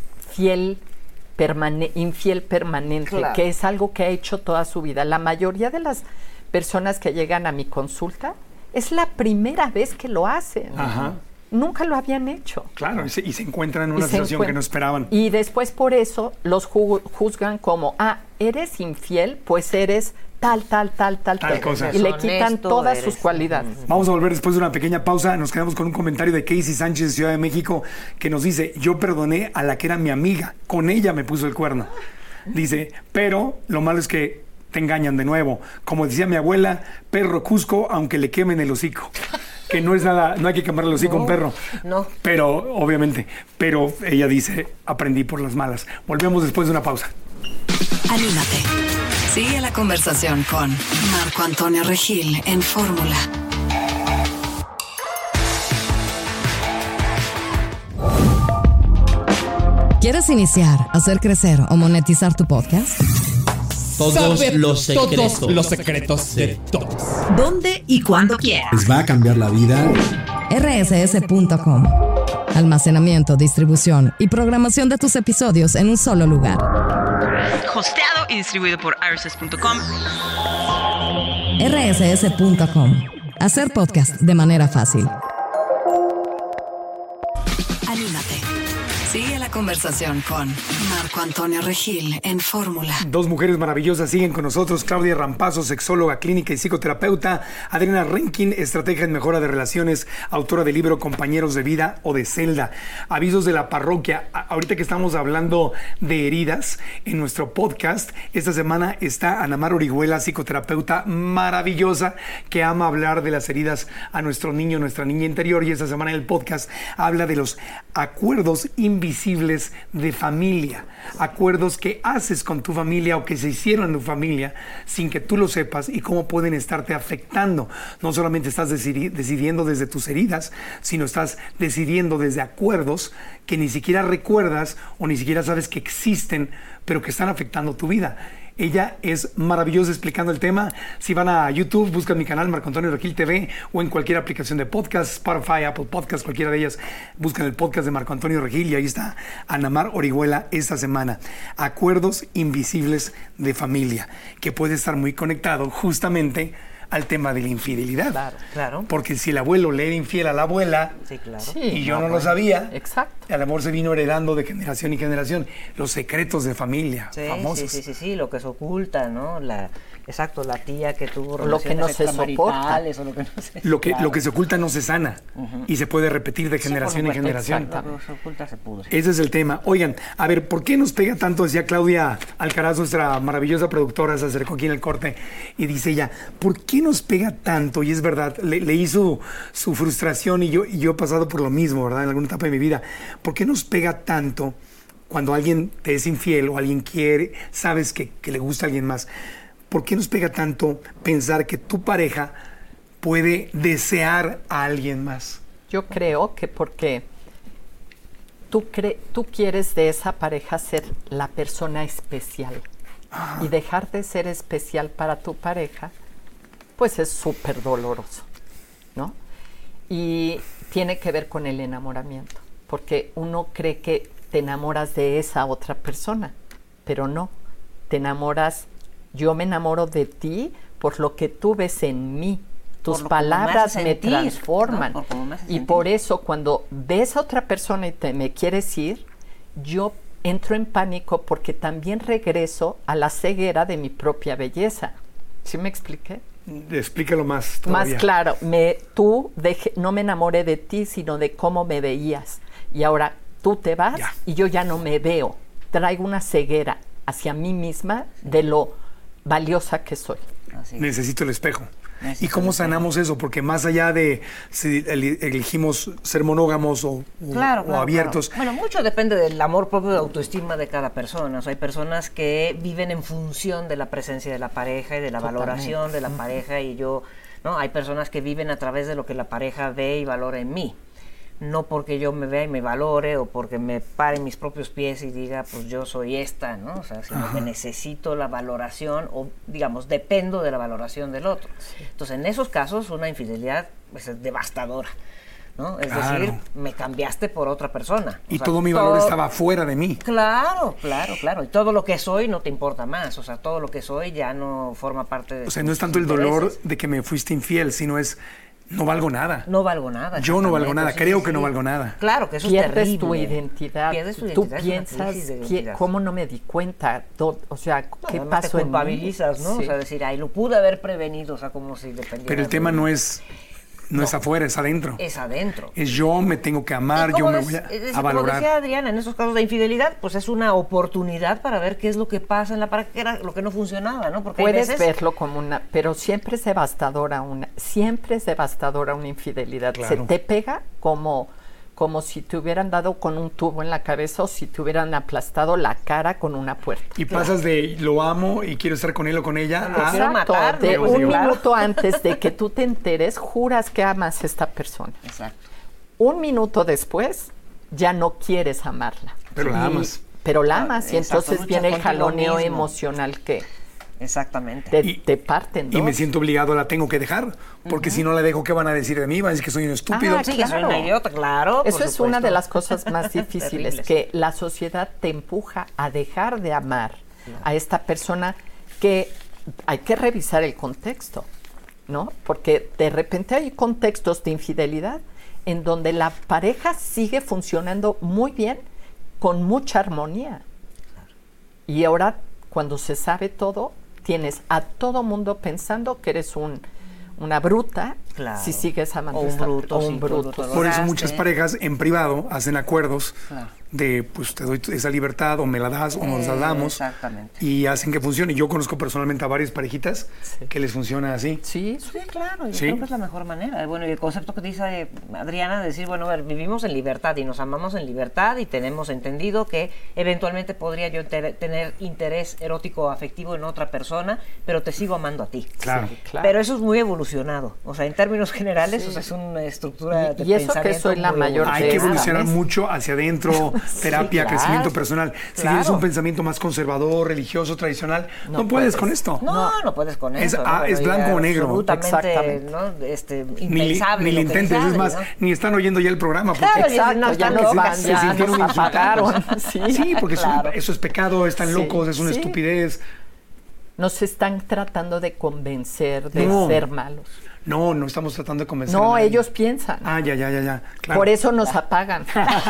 fiel Permane- infiel permanente, claro. que es algo que ha hecho toda su vida. La mayoría de las personas que llegan a mi consulta es la primera vez que lo hacen. Ajá. Nunca lo habían hecho. Claro, y se, y se encuentran en una situación que no esperaban. Y después por eso los ju- juzgan como, ah, eres infiel, pues eres tal, tal, tal, tal, tal. Cosa. Y le quitan Honesto, todas eres. sus cualidades. Vamos a volver después de una pequeña pausa. Nos quedamos con un comentario de Casey Sánchez de Ciudad de México que nos dice, yo perdoné a la que era mi amiga, con ella me puso el cuerno. Dice, pero lo malo es que te engañan de nuevo. Como decía mi abuela, perro cusco aunque le quemen el hocico. Que no es nada, no hay que quemarle el hocico a un perro. No. Pero, obviamente, pero ella dice, aprendí por las malas. Volvemos después de una pausa. Anímate. Sigue la conversación con Marco Antonio Regil en Fórmula. ¿Quieres iniciar, hacer crecer o monetizar tu podcast? Todos Saber los secretos. Todos los secretos de todos. ¿Dónde y cuándo quieras? Les va a cambiar la vida. R S S punto com. Almacenamiento, distribución y programación de tus episodios en un solo lugar. Hosteado y distribuido por R S S punto com. R S S punto com. Hacer podcast de manera fácil. Anímate. Sigue la conversación con Marco Antonio Regil en Fórmula. Dos mujeres maravillosas siguen con nosotros. Claudia Rampazo, sexóloga clínica y psicoterapeuta. Adriana Renkin, estrategia en mejora de relaciones, autora del libro Compañeros de Vida o de Celda. Avisos de la parroquia. Ahorita que estamos hablando de heridas, en nuestro podcast, esta semana está Ana Mar Orihuela, psicoterapeuta maravillosa, que ama hablar de las heridas a nuestro niño, nuestra niña interior. Y esta semana en el podcast habla de los acuerdos invisibles de familia, acuerdos que haces con tu familia o que se hicieron en tu familia sin que tú lo sepas y cómo pueden estarte afectando. No solamente estás decidi- decidiendo desde tus heridas, sino estás decidiendo desde acuerdos que ni siquiera recuerdas o ni siquiera sabes que existen pero que están afectando tu vida. Ella es maravillosa explicando el tema. Si van a YouTube, buscan mi canal Marco Antonio Regil T V o en cualquier aplicación de podcast, Spotify, Apple Podcast, cualquiera de ellas, buscan el podcast de Marco Antonio Regil y ahí está Ana Mar Orihuela esta semana. Acuerdos invisibles de familia, que puede estar muy conectado justamente al tema de la infidelidad. Claro, claro. Porque si el abuelo le era infiel a la abuela, sí, claro. sí, y yo no, no bueno. lo sabía, exacto. El amor se vino heredando de generación y generación. Los secretos de familia, sí, famosos. Sí, sí, sí, sí, lo que se oculta, ¿no? La, exacto, la tía que tuvo lo que no se soporta. O lo que no se... Lo que, claro. lo que se oculta no se sana uh-huh. y se puede repetir de generación sí, en generación. Lo que se oculta se pudre. Ese es el tema. Oigan, a ver, ¿por qué nos pega tanto? Decía Claudia Alcaraz, nuestra maravillosa productora, se acercó aquí en el corte y dice ella, ¿por qué nos pega tanto? Y es verdad, le, leí su, su frustración y yo, y yo he pasado por lo mismo, ¿verdad? En alguna etapa de mi vida. ¿Por qué nos pega tanto cuando alguien te es infiel o alguien quiere, sabes que, que le gusta a alguien más? ¿Por qué nos pega tanto pensar que tu pareja puede desear a alguien más? Yo creo que porque tú, cre- tú quieres de esa pareja ser la persona especial. Ah. Y dejar de ser especial para tu pareja, pues es súper doloroso, ¿no? Y tiene que ver con el enamoramiento, porque uno cree que te enamoras de esa otra persona, pero no, te enamoras, yo me enamoro de ti por lo que tú ves en mí, tus palabras me, me transforman, ¿no? por me y sentir. Por eso cuando ves a otra persona y te me quieres ir, yo entro en pánico porque también regreso a la ceguera de mi propia belleza. ¿Sí me expliqué? Explícalo más todavía. Más claro, me, tú deje, no me enamoré de ti, sino de cómo me veías. Y ahora tú te vas ya. y yo ya no me veo. Traigo una ceguera hacia mí misma de lo valiosa que soy. Así. Necesito el espejo. Necesito ¿Y cómo sanamos eso? Porque más allá de si elegimos ser monógamos o, claro, o, claro, o abiertos. Claro. Bueno, mucho depende del amor propio, de autoestima de cada persona. O sea, hay personas que viven en función de la presencia de la pareja y de la Totalmente. valoración de la pareja. Y yo, ¿no? Hay personas que viven a través de lo que la pareja ve y valora en mí. No porque yo me vea y me valore o porque me pare en mis propios pies y diga, pues yo soy esta, ¿no? O sea, sino Ajá. que necesito la valoración o, digamos, dependo de la valoración del otro. Sí. Entonces, en esos casos, una infidelidad pues, es devastadora, ¿no? Es claro. decir, me cambiaste por otra persona. Y o sea, todo mi valor todo... estaba fuera de mí. Claro, claro, claro. Y todo lo que soy no te importa más. O sea, todo lo que soy ya no forma parte de... O sea, no es tanto el dolor de que me fuiste infiel, sino es... No valgo nada. No valgo nada. Yo no valgo nada, sí, creo sí, que sí. no valgo nada. Claro, que eso Pierdes es terrible. tu identidad. Pierdes tu Tú identidad. piensas, que, ¿cómo no me di cuenta? O sea, ¿qué no, pasó te en mí? culpabilizas, ¿no? Sí. O sea, decir, ay, lo pude haber prevenido, o sea, como si dependiera. Pero el tema no es... No, no es afuera, es adentro. Es adentro. Es yo, me tengo que amar, yo me voy a, es, a valorar. Como decía Adriana, en esos casos de infidelidad, pues es una oportunidad para ver qué es lo que pasa en la pareja, qué era lo que no funcionaba, ¿no? Porque puedes veces... verlo como una, pero siempre es devastadora una, siempre es devastadora una infidelidad. Claro. Se te pega como, como si te hubieran dado con un tubo en la cabeza o si te hubieran aplastado la cara con una puerta. Y claro. pasas de lo amo y quiero estar con él o con ella a quiero matar, de ¿no? un Claro. minuto antes de que tú te enteres, juras que amas a esta persona. Exacto. Un minuto después, ya no quieres amarla. Pero y, la amas. Pero la amas Exacto, y entonces viene el jaloneo mismo. emocional que... Exactamente. Te, y, te parten dos. Y me siento obligado, la tengo que dejar, porque uh-huh. si no la dejo, ¿qué van a decir de mí? Van a decir que soy un estúpido. Ah, sí, claro. que soy un idiota, claro. Eso es supuesto. una de las cosas más difíciles, que la sociedad te empuja a dejar de amar claro. a esta persona, que hay que revisar el contexto, ¿no? Porque de repente hay contextos de infidelidad en donde la pareja sigue funcionando muy bien, con mucha armonía. Y ahora, cuando se sabe todo, tienes a todo mundo pensando que eres un, una bruta claro. si sigues amando o un esta, bruto. O un bruto. bruto Por eso muchas parejas en privado hacen acuerdos claro. de, pues te doy esa libertad o me la das o nos la damos. Exactamente. Y hacen que funcione. Yo conozco personalmente a varias parejitas sí. que les funciona así. Sí, sí, claro. Yo ¿Sí? creo que es la mejor manera. Bueno, y el concepto que dice Adriana de decir, bueno, a ver, vivimos en libertad y nos amamos en libertad y tenemos entendido que eventualmente podría yo ter- tener interés erótico o afectivo en otra persona, pero te sigo amando a ti. Claro. Sí, claro. Pero eso es muy evolucionado. O sea, en términos generales, sí. o sea, es una estructura y, de y eso pensamiento que soy la mayor Hay que evolucionar ¿ves? mucho hacia adentro, terapia, claro, crecimiento personal. Si claro. tienes un pensamiento más conservador, religioso, tradicional, no, No puedes puedes. con esto. No, no puedes con Es, eso. ah, ¿no? es Pero blanco ya o negro. Absolutamente, Exactamente. ¿no? Este, Ni, impensable. ni lo le que intentes, dice es más, Adri, ¿no? ni están oyendo ya el programa. Porque Claro, Exacto, no ya están nos locas. van, se ya sintieron nos apagaron. insultados. Sí, Sí, porque eso- Claro. eso, es pecado, están Sí, locos, es una sí. estupidez. Nos están tratando de convencer de No. ser malos. No, no estamos tratando de convencer a No, nadie. ellos piensan. Ah, ya, ya, ya, ya. Claro. Por eso nos apagan.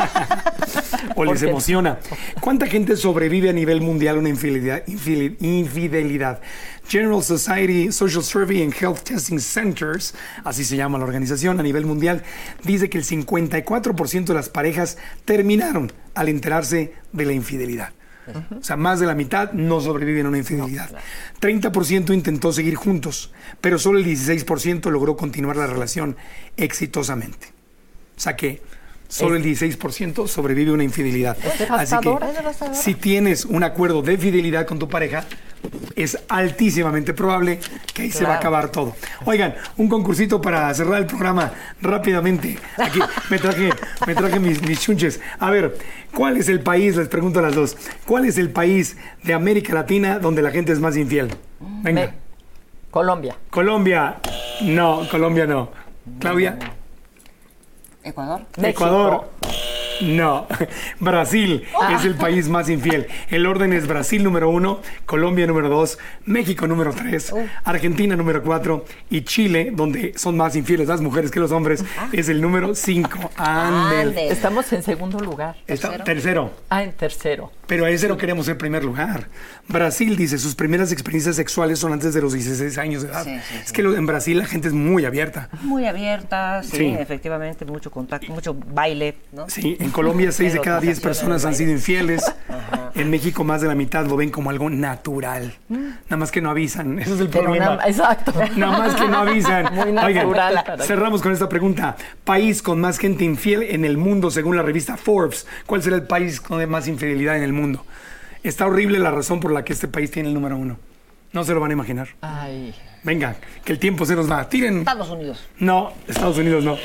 O les Porque- emociona. ¿Cuánta gente sobrevive a nivel mundial a una infidelidad? infidel- infidelidad? General Society Social Survey and Health Testing Centers, así se llama la organización a nivel mundial, dice que el cincuenta y cuatro por ciento de las parejas terminaron al enterarse de la infidelidad. O sea, más de la mitad no sobreviven a una infidelidad. treinta por ciento intentó seguir juntos, pero solo el dieciséis por ciento logró continuar la relación exitosamente. O sea que solo el dieciséis por ciento sobrevive a una infidelidad. Es Así que devastador. Es devastador. si tienes un acuerdo de fidelidad con tu pareja, es altísimamente probable que ahí se va a Claro. acabar todo. Oigan, un concursito para cerrar el programa rápidamente. Aquí me traje, me traje mis, mis chunches. A ver, ¿cuál es el país? Les pregunto a las dos. ¿Cuál es el país de América Latina donde la gente es más infiel? Venga. Me- Colombia. Colombia. No, Colombia no. Claudia. Ecuador. Ecuador. No, Brasil es el país más infiel. El orden es Brasil número uno, Colombia número dos, México número tres, Argentina número cuatro y Chile, donde son más infieles las mujeres que los hombres, es el número cinco. Ándel. Ande. Estamos en segundo lugar. Está- tercero. Ah, en tercero. Pero ese no queremos ser primer lugar. Brasil dice, sus primeras experiencias sexuales son antes de los dieciséis años de edad. Sí, sí, Es sí. que lo- en Brasil la gente es muy abierta. Muy abierta, sí, Sí. efectivamente, mucho contacto, mucho baile, ¿no? Sí, en Colombia seis de cada diez personas han sido infieles. Ajá. En México más de la mitad lo ven como algo natural. Nada más que no avisan. Ese es el Pero problema. nada- exacto. Nada más que no avisan. Muy Oigan, natural para- cerramos con esta pregunta. País con más gente infiel en el mundo según la revista Forbes. ¿Cuál será el país con más infidelidad en el mundo? Está horrible la razón por la que este país tiene el número uno. No se lo van a imaginar. Ay. Venga, que el tiempo se nos va. Tiren. Estados Unidos. No, Estados Unidos no.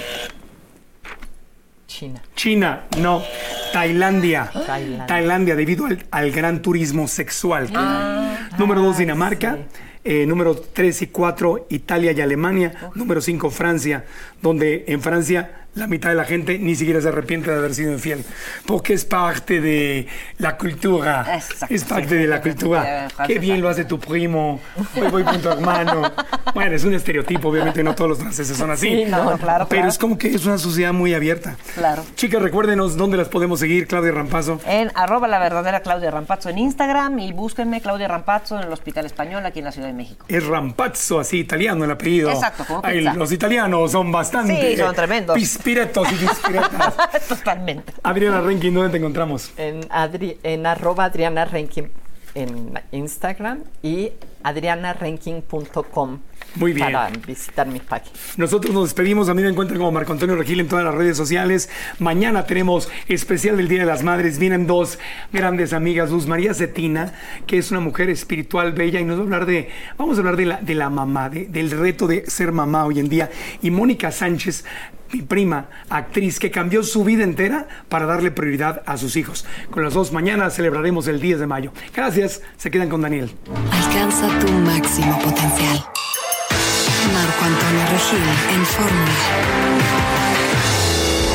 China. China, no. Tailandia. Tailandia. Tailandia, debido al, al gran turismo sexual. que Ah. hay. Número dos, Dinamarca. Eh, número tres y cuatro, Italia y Alemania. Número cinco, Francia, donde en Francia la mitad de la gente ni siquiera se arrepiente de haber sido infiel. Porque es parte de la cultura. Exacto, es parte sí, de la sí, cultura. sí, Qué bien lo hace tu primo. Hoy voy con tu hermano. Bueno, es un estereotipo, obviamente no todos los franceses son así. Sí, no, claro, Pero claro. es como que es una sociedad muy abierta. Claro. Chicas, recuérdenos dónde las podemos seguir, Claudia Rampazo. En arroba la verdadera Claudia Rampazzo en Instagram y búsquenme Claudia Rampazzo en el Hospital Español aquí en la Ciudad de México. Es Rampazzo, así italiano el apellido. Exacto, como Ay, pizza. los italianos son bastante. Sí, son tremendos. Pispiretos y pispiretas. Totalmente. Adriana Renkin, ¿dónde te encontramos? En, Adri- en arroba Adriana Renkin en Instagram y adriana renkin punto com. Muy bien. Para visitar mi página. Nosotros nos despedimos. A mí me encuentran como Marco Antonio Regil en todas las redes sociales. Mañana tenemos especial del Día de las Madres. Vienen dos grandes amigas, Luz María Cetina, que es una mujer espiritual bella, y nos va a hablar de, vamos a hablar de la, de la mamá, de- del reto de ser mamá hoy en día. Y Mónica Sánchez, mi prima, actriz, que cambió su vida entera para darle prioridad a sus hijos. Con las dos mañana celebraremos el diez de mayo. Gracias. Se quedan con Daniel. Alcanza tu máximo potencial. Marco Antonio Regil en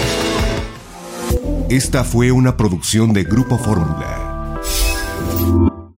Fórmula. Esta fue una producción de Grupo Fórmula.